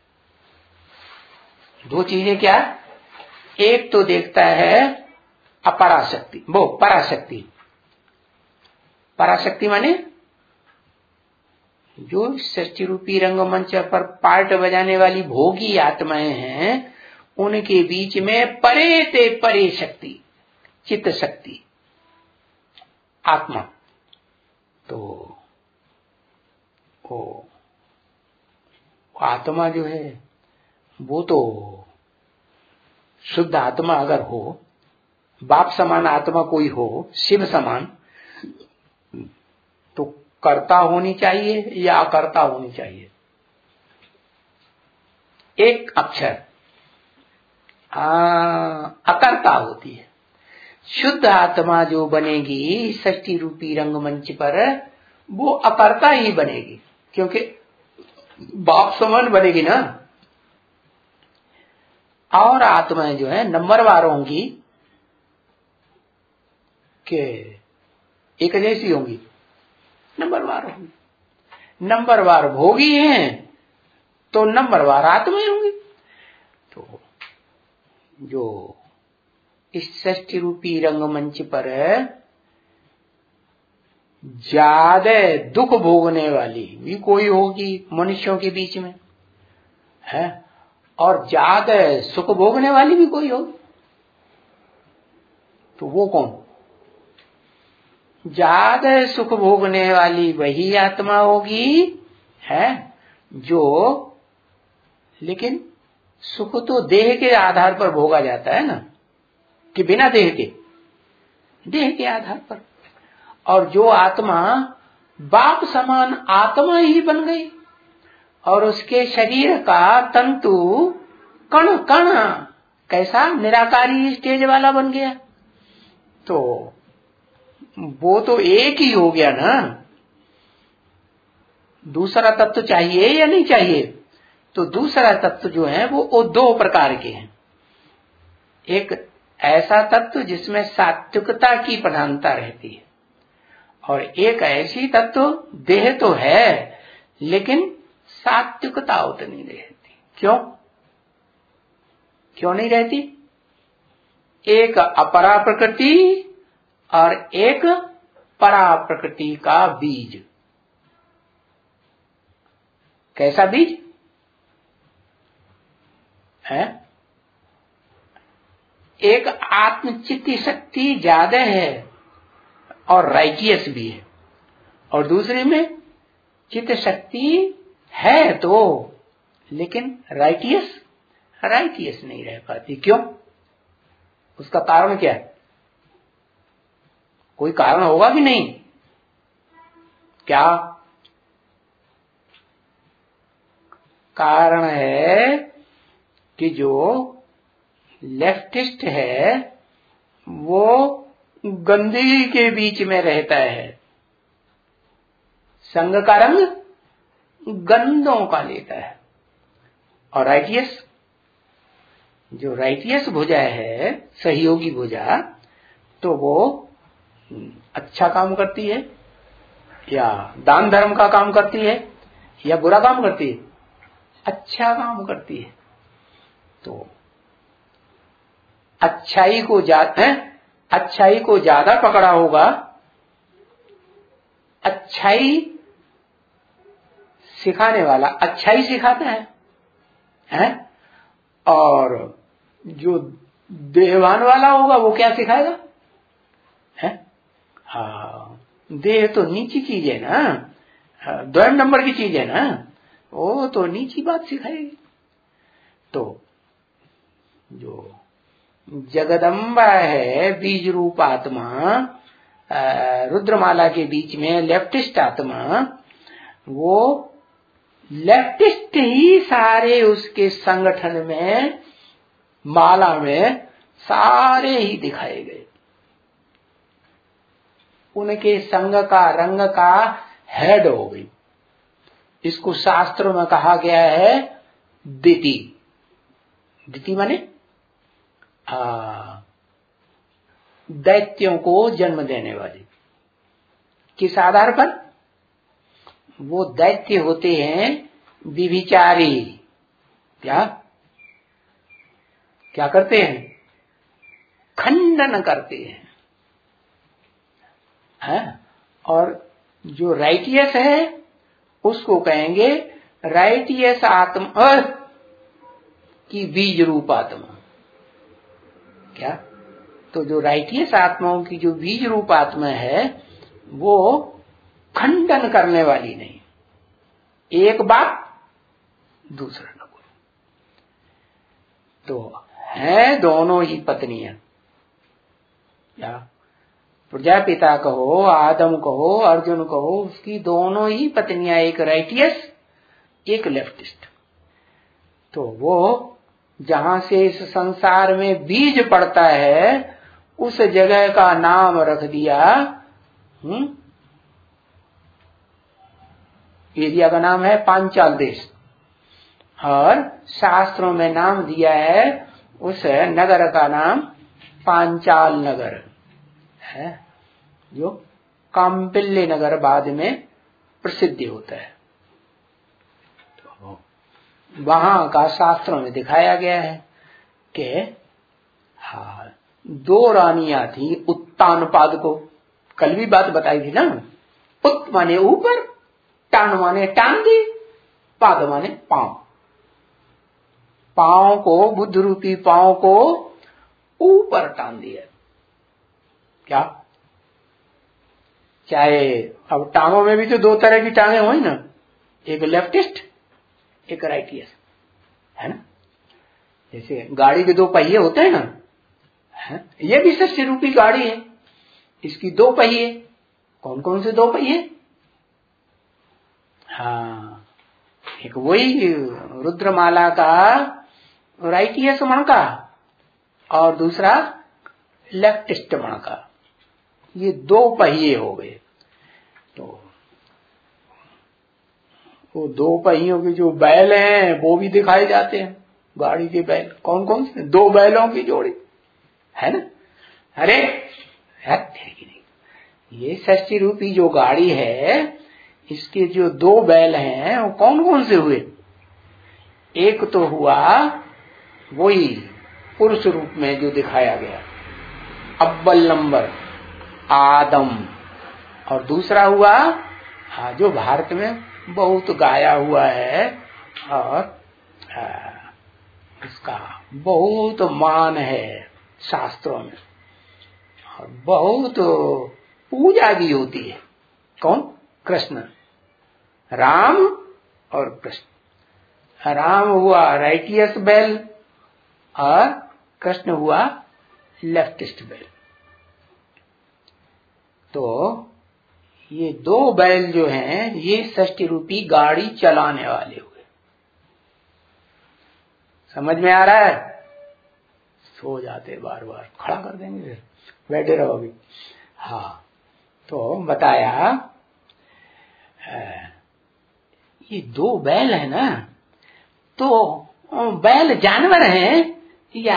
दो चीजें? क्या? एक तो देखता है अपराशक्ति, वो पराशक्ति। पराशक्ति माने जो षष्ठी रूपी रंगमंच पर पार्ट बजाने वाली भोगी आत्माएं हैं, उनके बीच में परे से परे शक्ति, चित्त शक्ति, आत्मा। तो वो आत्मा जो है वो तो शुद्ध आत्मा अगर हो, बाप समान आत्मा कोई हो, शिव समान, तो कर्ता होनी चाहिए या अकर्ता होनी चाहिए? एक अक्षर अकर्ता होती है। शुद्ध आत्मा जो बनेगी षष्ठी रूपी रंगमंच पर, वो अकर्ता ही बनेगी, क्योंकि बाप समान बनेगी ना। और आत्माएं जो है नंबरवार होंगी कि एक जैसी होंगी? नंबरवार होंगी। नंबरवार भोगी हैं तो नंबरवार आत्माएं होंगी। तो जो इस षष्ठी रूपी रंगमंच पर ज्यादा दुख भोगने वाली भी कोई होगी मनुष्यों के बीच में है, और ज्यादा सुख भोगने वाली भी कोई होगी। तो वो कौन? ज्यादा सुख भोगने वाली वही आत्मा होगी है जो, लेकिन सुख तो देह के आधार पर भोगा जाता है ना, कि बिना देह के? देह के आधार पर। और जो आत्मा बाप समान आत्मा ही बन गई और उसके शरीर का तंतु कण कण कैसा निराकारी स्टेज वाला बन गया, तो वो तो एक ही हो गया ना। दूसरा तत्व चाहिए या नहीं चाहिए? तो दूसरा तत्व जो है वो दो प्रकार के हैं। एक ऐसा तत्व जिसमें सात्विकता की प्रधानता रहती है, और एक ऐसी तत्व देह तो है लेकिन सात्विकता उतनी नहीं रहती। क्यों? क्यों नहीं रहती? एक अपरा प्रकृति और एक परा प्रकृति का बीज। कैसा बीज है? एक आत्मचित्ती शक्ति ज्यादा है और राइटियस भी है, और दूसरे में चित्त शक्ति है तो, लेकिन राइटियस नहीं रह पाती। क्यों? उसका कारण क्या है? कोई कारण होगा कि नहीं? क्या कारण है? कि जो लेफ्टिस्ट है वो गंदगी के बीच में रहता है, संग का रंग गंदों का लेता है। और राइटियस, जो राइटियस भुजा है, सहयोगी भुजा, तो वो अच्छा काम करती है या दान धर्म का काम करती है या बुरा काम करती है? अच्छा काम करती है। तो अच्छाई को ज्यादा पकड़ा होगा, अच्छाई सिखाने वाला अच्छाई सिखाता है? और जो देहवान वाला होगा वो क्या सिखाएगा? हाँ, देह तो नीची चीज है ना, 2 नंबर की चीज है ना, वो तो नीची बात सिखाएगी। तो जो जगदम्बा है, बीज रूप आत्मा, रुद्रमाला के बीच में लेफ्टिस्ट आत्मा, वो लेफ्टिस्ट ही सारे उसके संगठन में, माला में सारे ही दिखाए गए। उनके संग का रंग का हेड हो गई। इसको शास्त्रों में कहा गया है दिति। दिति माने दैत्यों को जन्म देने वाली। किस आधार पर? वो दैत्य होते हैं विभिचारी। क्या करते हैं? खंडन करते हैं। और जो राइटियस है उसको कहेंगे राइटियस आत्मा की बीज रूप आत्मा। क्या? तो जो राइटियस आत्माओं की जो बीज रूप आत्मा है वो खंडन करने वाली नहीं, एक बात दूसरा न बोले। तो है दोनों ही पत्नियां, या प्रजापिता कहो, आदम कहो, अर्जुन कहो, उसकी दोनों ही पत्नियां, एक राइटियस एक लेफ्टिस्ट। तो वो जहां से इस संसार में बीज पड़ता है उस जगह का नाम रख दिया, एरिया का नाम है पांचाल देश, और शास्त्रों में नाम दिया है उस नगर का नाम पांचाल नगर है, जो काम्पिल्य नगर बाद में प्रसिद्ध होता है। तो वहां का शास्त्रों में दिखाया गया है कि हाँ, 2 रानियां थी उत्तानपाद को। कल भी बात बताई थी ना। उत माने ऊपर, टान माने टांगी, पाद माने पांव। पांव को, बुद्ध रूपी पांव को ऊपर टान दिया। क्या? चाहे अब टांगों में भी तो 2 तरह की टांगे हुई ना, एक लेफ्टिस्ट एक राइटियस, है ना। जैसे गाड़ी के 2 पहिए होते हैं ना, है? ये भी षष्ठी रूपी गाड़ी है, इसकी 2 पहिए। कौन कौन से 2 पहिए? हाँ, एक वही रुद्रमाला का राइटियस मण का और दूसरा लेफ्टिस्ट मण का, ये 2 पहिए हो गए। तो वो 2 पहियों के जो बैल हैं वो भी दिखाए जाते हैं। गाड़ी के बैल कौन कौन से? 2 बैलों की जोड़ी, है ना। अरे नहीं, ये षष्ठी रूपी जो गाड़ी है इसके जो 2 बैल हैं वो कौन कौन से हुए? एक तो हुआ वही पुरुष रूप में जो दिखाया गया, अव्वल नंबर आदम, और दूसरा हुआ जो भारत में बहुत गाया हुआ है और इसका बहुत मान है शास्त्रों में और बहुत पूजा भी होती है। कौन? कृष्ण, राम और कृष्ण। राम हुआ राइटियस बैल और कृष्ण हुआ लेफ्टिस्ट बैल। तो ये 2 बैल जो हैं ये षष्ठी रूपी गाड़ी चलाने वाले हुए। समझ में आ रहा है? सो जाते बार बार, खड़ा कर देंगे फिर बैठे रहो अभी। हाँ, तो बताया ये दो बैल है ना, तो बैल जानवर हैं या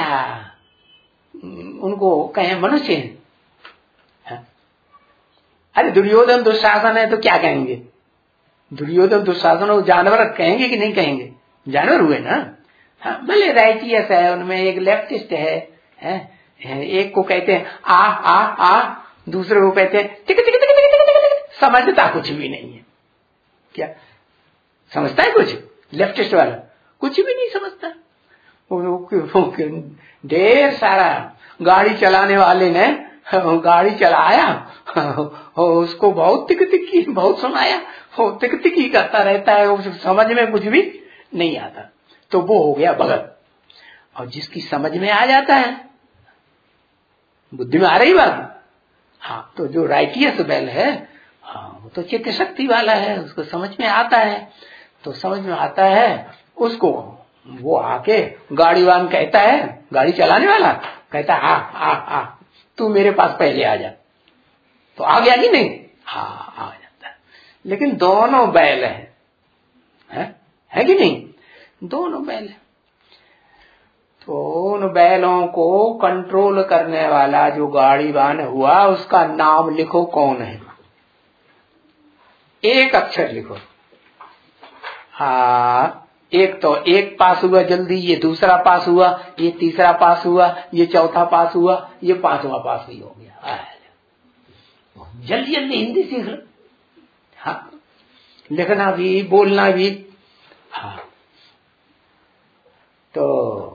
उनको कहें मनुष्य हैं? अरे दुर्योधन दुशासन है तो क्या कहेंगे? दुर्योधन दुशासन और जानवर कहेंगे कि नहीं कहेंगे? जानवर हुए ना। हाँ, भले राइटियस है, उनमें एक लेफ्टिस्ट है, एक को कहते हैं आ आ आ, दूसरे को कहते हैं टिक टिक टिक टिक टिक टिक। समझता कुछ भी नहीं है। क्या समझता है कुछ? लेफ्टिस्ट वाला कुछ भी नहीं समझता। ढेर सारा गाड़ी चलाने वाले ने गाड़ी चलाया, उसको बहुत तिक तिकी बहुत सुनाया, वो तिक तिकी करता रहता है, उसे समझ में कुछ भी नहीं आता, तो वो हो गया भगत। और जिसकी समझ में आ जाता है, बुद्धि में आ रही बात, हाँ, तो जो राइटियस बैल है, हाँ, वो तो चित्त शक्ति वाला है, उसको समझ में आता है। तो समझ में आता है उसको, वो आके गाड़ीवान कहता है, गाड़ी चलाने वाला कहता है आ आ आ, तू मेरे पास पहले आ जा, तो आ गया कि नहीं? हाँ, आ जाता है। लेकिन दोनों बैल है कि नहीं? दोनों बैल है। तो उन बैलों को कंट्रोल करने वाला जो गाड़ीवान हुआ, उसका नाम लिखो कौन है? एक अक्षर लिखो। हाँ, एक तो एक पास हुआ जल्दी, ये दूसरा पास हुआ, ये तीसरा पास हुआ, ये चौथा पास हुआ, ये पांचवा पास भी हो गया। जल्दी जल्दी हिंदी सीख लो। हाँ, लिखना भी बोलना भी। हाँ, तो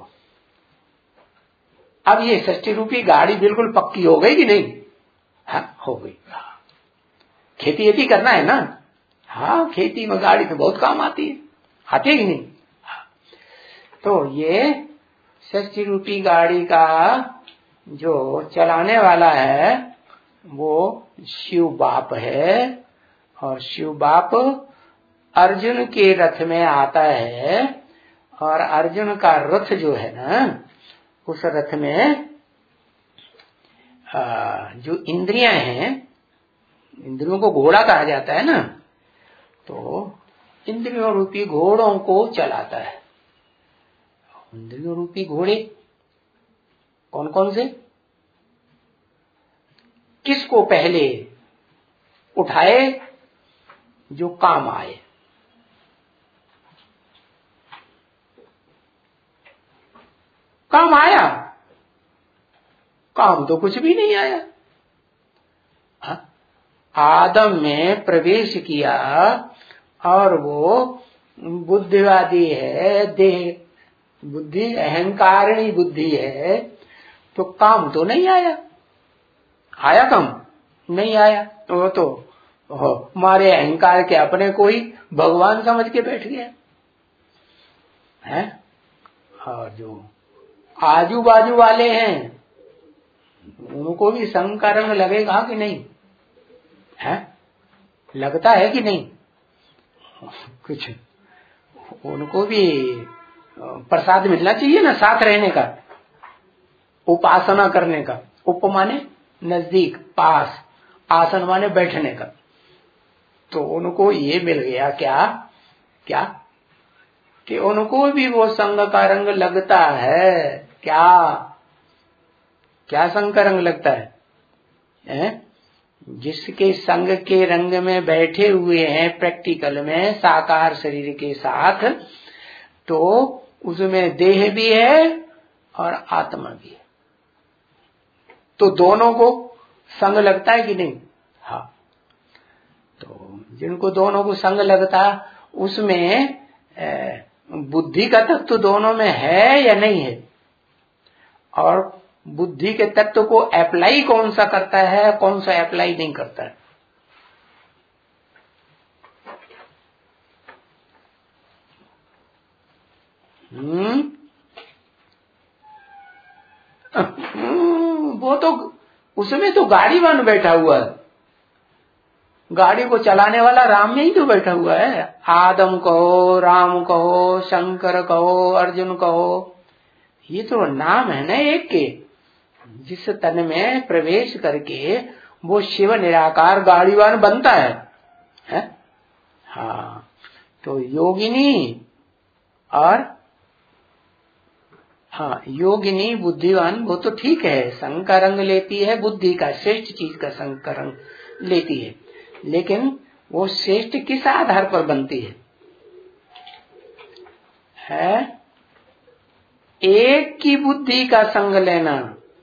अब ये षष्ठी रूपी गाड़ी बिल्कुल पक्की हो गई कि नहीं? हाँ, हो गई। हाँ, खेती वेती करना है ना। हाँ, खेती में गाड़ी तो बहुत काम आती है, आती है कि नहीं? हाँ, तो ये षष्ठी रूपी गाड़ी का जो चलाने वाला है वो शिव बाप है, और शिव बाप अर्जुन के रथ में आता है, और अर्जुन का रथ जो है ना, उस रथ में जो इंद्रियां हैं, इंद्रियों को घोड़ा कहा जाता है ना, तो इंद्रियों रूपी घोड़ों को चलाता है। इंद्रियों रूपी घोड़े कौन कौन से? किसको पहले उठाए? जो काम आए। काम आया? काम तो कुछ भी नहीं आया। आदम में प्रवेश किया और वो बुद्धिवादी है, देह बुद्धि अहंकारिणी बुद्धि है, तो काम तो नहीं आया। आया काम? नहीं आया। तो हमारे अहंकार के अपने को ही भगवान समझ के बैठ गया है। और जो आजू बाजू वाले हैं उनको भी संग का रंग लगेगा कि नहीं? है, लगता है कि नहीं? कुछ उनको भी प्रसाद मिलना चाहिए ना, साथ रहने का, उपासना करने का। उप माने नजदीक, पास, आसन माने बैठने का। तो उनको ये मिल गया क्या क्या कि उनको भी वो संग का रंग लगता है। क्या क्या संग का रंग लगता है? जिसके संग के रंग में बैठे हुए हैं प्रैक्टिकल में साकार शरीर के साथ, तो उसमें देह भी है और आत्मा भी है, तो दोनों को संग लगता है कि नहीं? हाँ, तो जिनको दोनों को संग लगता उसमें बुद्धि का तत्व दोनों में है या नहीं है? और बुद्धि के तत्व को अप्लाई कौन सा करता है, कौन सा अप्लाई नहीं करता है? वो तो उसमें तो गाड़ी बन बैठा हुआ है, गाड़ी को चलाने वाला राम में ही तो बैठा हुआ है। आदम कहो, राम कहो, शंकर कहो, अर्जुन कहो, ये तो नाम है ना एक के, जिस तन में प्रवेश करके वो शिव निराकार गाड़ीवान बनता है? हाँ, तो योगिनी और हाँ, योगिनी बुद्धिवान वो तो ठीक है, संग का रंग लेती है, बुद्धि का श्रेष्ठ चीज का संग का रंग लेती है, लेकिन वो श्रेष्ठ किस आधार पर बनती है? एक की बुद्धि का संग लेना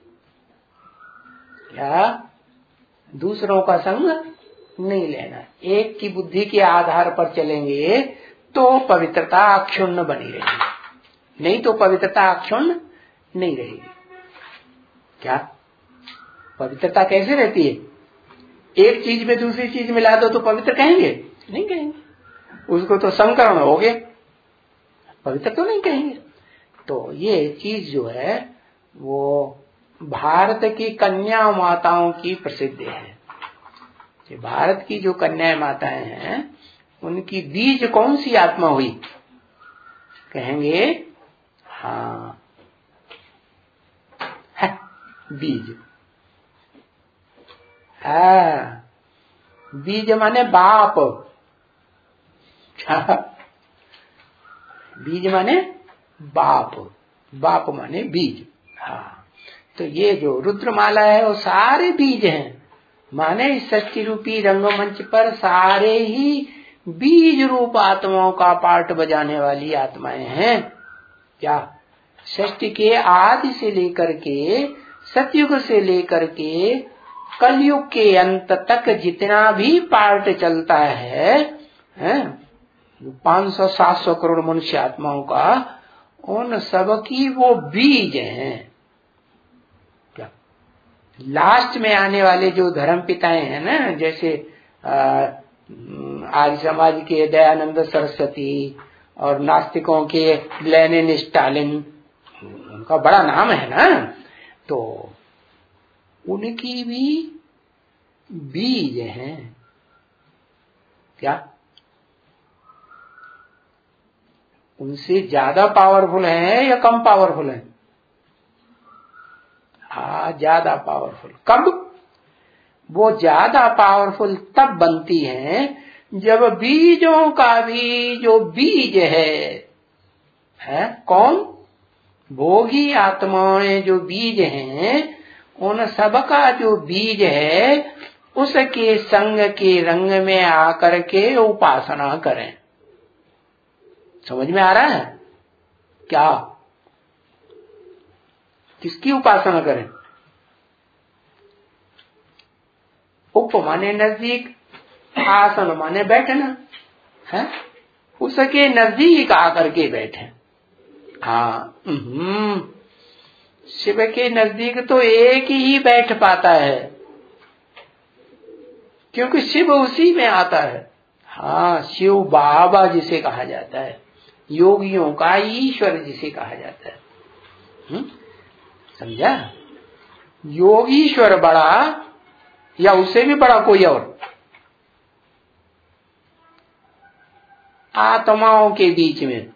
या दूसरों का संग नहीं लेना। एक की बुद्धि के आधार पर चलेंगे तो पवित्रता अक्षुण्ण बनी रहेगी, नहीं तो पवित्रता अक्षुण्ण नहीं रहेगी। क्या पवित्रता कैसे रहती है? एक चीज में दूसरी चीज मिला दो तो पवित्र कहेंगे? नहीं कहेंगे, उसको तो संकरण हो गए, पवित्र तो नहीं कहेंगे। तो ये चीज जो है वो भारत की कन्या माताओं की प्रसिद्ध है। भारत की जो कन्या माताएं हैं उनकी बीज कौन सी आत्मा हुई? कहेंगे हाँ है बीज। बीज माने बाप, बीज माने बाप, बाप माने बीज। हाँ, तो ये जो रुद्रमाला है वो सारे बीज हैं, माने इस षष्टि रूपी रंगमंच पर सारे ही बीज रूप आत्माओं का पार्ट बजाने वाली आत्माएं हैं। क्या षष्टि के आदि से लेकर के सतयुग से लेकर के कलयुग के अंत तक जितना भी पार्ट चलता है 500-700 करोड़ मनुष्य आत्माओं का, उन सब की वो बीज हैं। क्या लास्ट में आने वाले जो धर्म पिताएं हैं ना, जैसे आर्य समाज के दयानंद सरस्वती और नास्तिकों के लेनिन स्टालिन, उनका बड़ा नाम है ना, तो उनकी भी बीज हैं। क्या उनसे ज्यादा पावरफुल है या कम पावरफुल है? हाँ, ज्यादा पावरफुल। कब? वो ज्यादा पावरफुल तब बनती हैं जब बीजों का भी जो बीज है कौन? भोगी आत्माएं जो बीज हैं, उन सब का जो बीज है उसके संग के रंग में आकर के उपासना करें। समझ में आ रहा है? क्या किसकी उपासना करें? उप माने नजदीक, आसन माने बैठना है, उसके नजदीक आकर के बैठे। हाँ, शिव के नजदीक तो एक ही बैठ पाता है, क्योंकि शिव उसी में आता है। हाँ, शिव बाबा जिसे कहा जाता है, योगियों का ईश्वर जिसे कहा जाता है। समझा? योगीश्वर बड़ा या उससे भी बड़ा कोई और? आत्माओं के बीच में,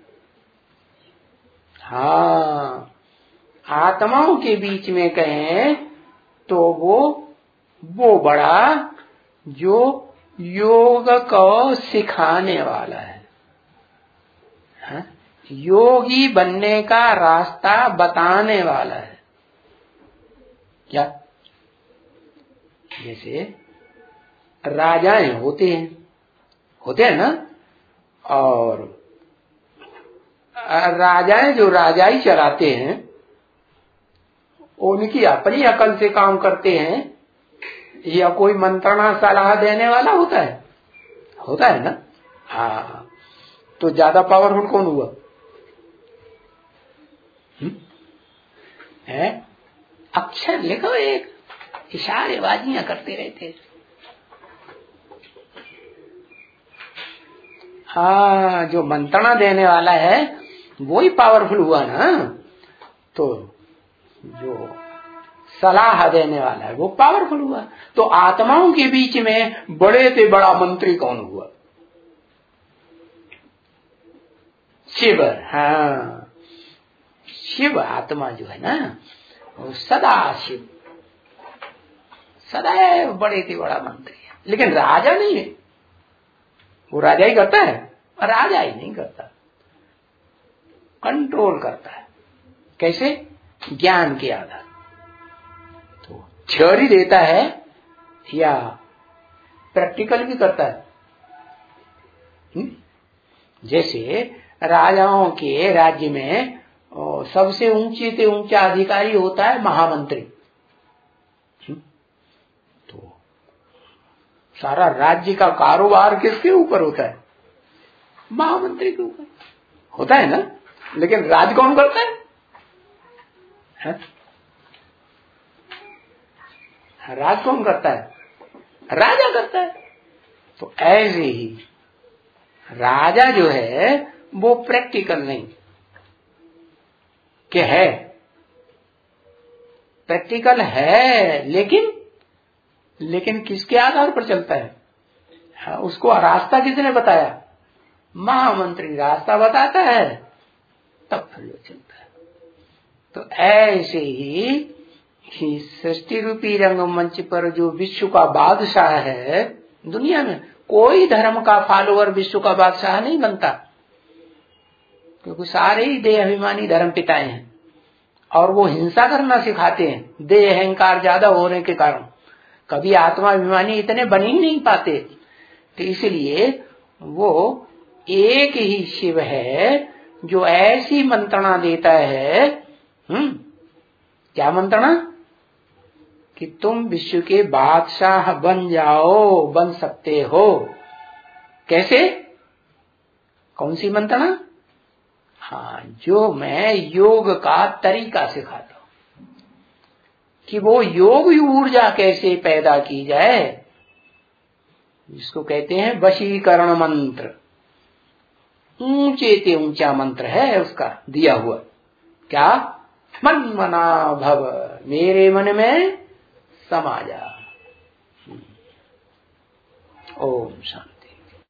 हाँ, आत्माओं के बीच में कहें तो वो बड़ा जो योग को सिखाने वाला है, हाँ? योगी बनने का रास्ता बताने वाला है। क्या जैसे राजाएं होते हैं ना, और राजाएं जो राजाई चलाते हैं उनकी अपनी अकल से काम करते हैं या कोई मंत्रणा सलाह देने वाला होता है ना? हाँ, तो ज्यादा पावरफुल कौन हुआ? है अक्षर लिखो, एक इशारेबाजियां करते रहते। हाँ, जो मंत्रणा देने वाला है वो ही पावरफुल हुआ ना, तो जो सलाह देने वाला है वो पावरफुल हुआ। तो आत्माओं के बीच में बड़े से बड़ा मंत्री कौन हुआ? शिव। हाँ, शिव आत्मा जो है ना, वो सदा शिव, सदैव बड़े से बड़ा मंत्री है, लेकिन राजा नहीं है। वो राजा ही करता है, राजा ही नहीं करता, कंट्रोल करता है। कैसे? ज्ञान के आधार। तो थ्योरी देता है या प्रैक्टिकल भी करता है। जैसे राजाओं के राज्य में सबसे ऊंचे से ऊंचा अधिकारी होता है महामंत्री। तो सारा राज्य का कारोबार किसके ऊपर होता है? महामंत्री के ऊपर होता है ना। लेकिन राज कौन करता है? राज कौन करता है? राजा करता है। तो ऐसे ही राजा जो है वो प्रैक्टिकल नहीं कि है, प्रैक्टिकल है, लेकिन किसके आधार पर चलता है? उसको रास्ता किसने बताया? महामंत्री रास्ता बताता है, तब फिर वो चलता है। तो ऐसे ही सृष्टि रूपी रंगमंच पर जो विश्व का बादशाह है, दुनिया में कोई धर्म का फॉलोअर विश्व का बादशाह नहीं बनता, क्योंकि सारे ही देह अभिमानी धर्म पिताएं हैं और वो हिंसा करना सिखाते हैं देह अहंकार ज्यादा होने के कारण। कभी आत्मा अभिमानी इतने बन ही नहीं पाते। तो इसलिए वो एक ही शिव है जो ऐसी मंत्रणा देता है, क्या मंत्रणा? कि तुम विश्व के बादशाह बन जाओ, बन सकते हो। कैसे? कौन सी मंत्रणा? हाँ, जो मैं योग का तरीका सिखाता हूं कि वो योग ऊर्जा कैसे पैदा की जाए, जिसको कहते हैं वशीकरण मंत्र। ऊंचे से ऊंचा मंत्र है उसका दिया हुआ। क्या? मन मना भव, मेरे मन में समा जा। ओम शांति।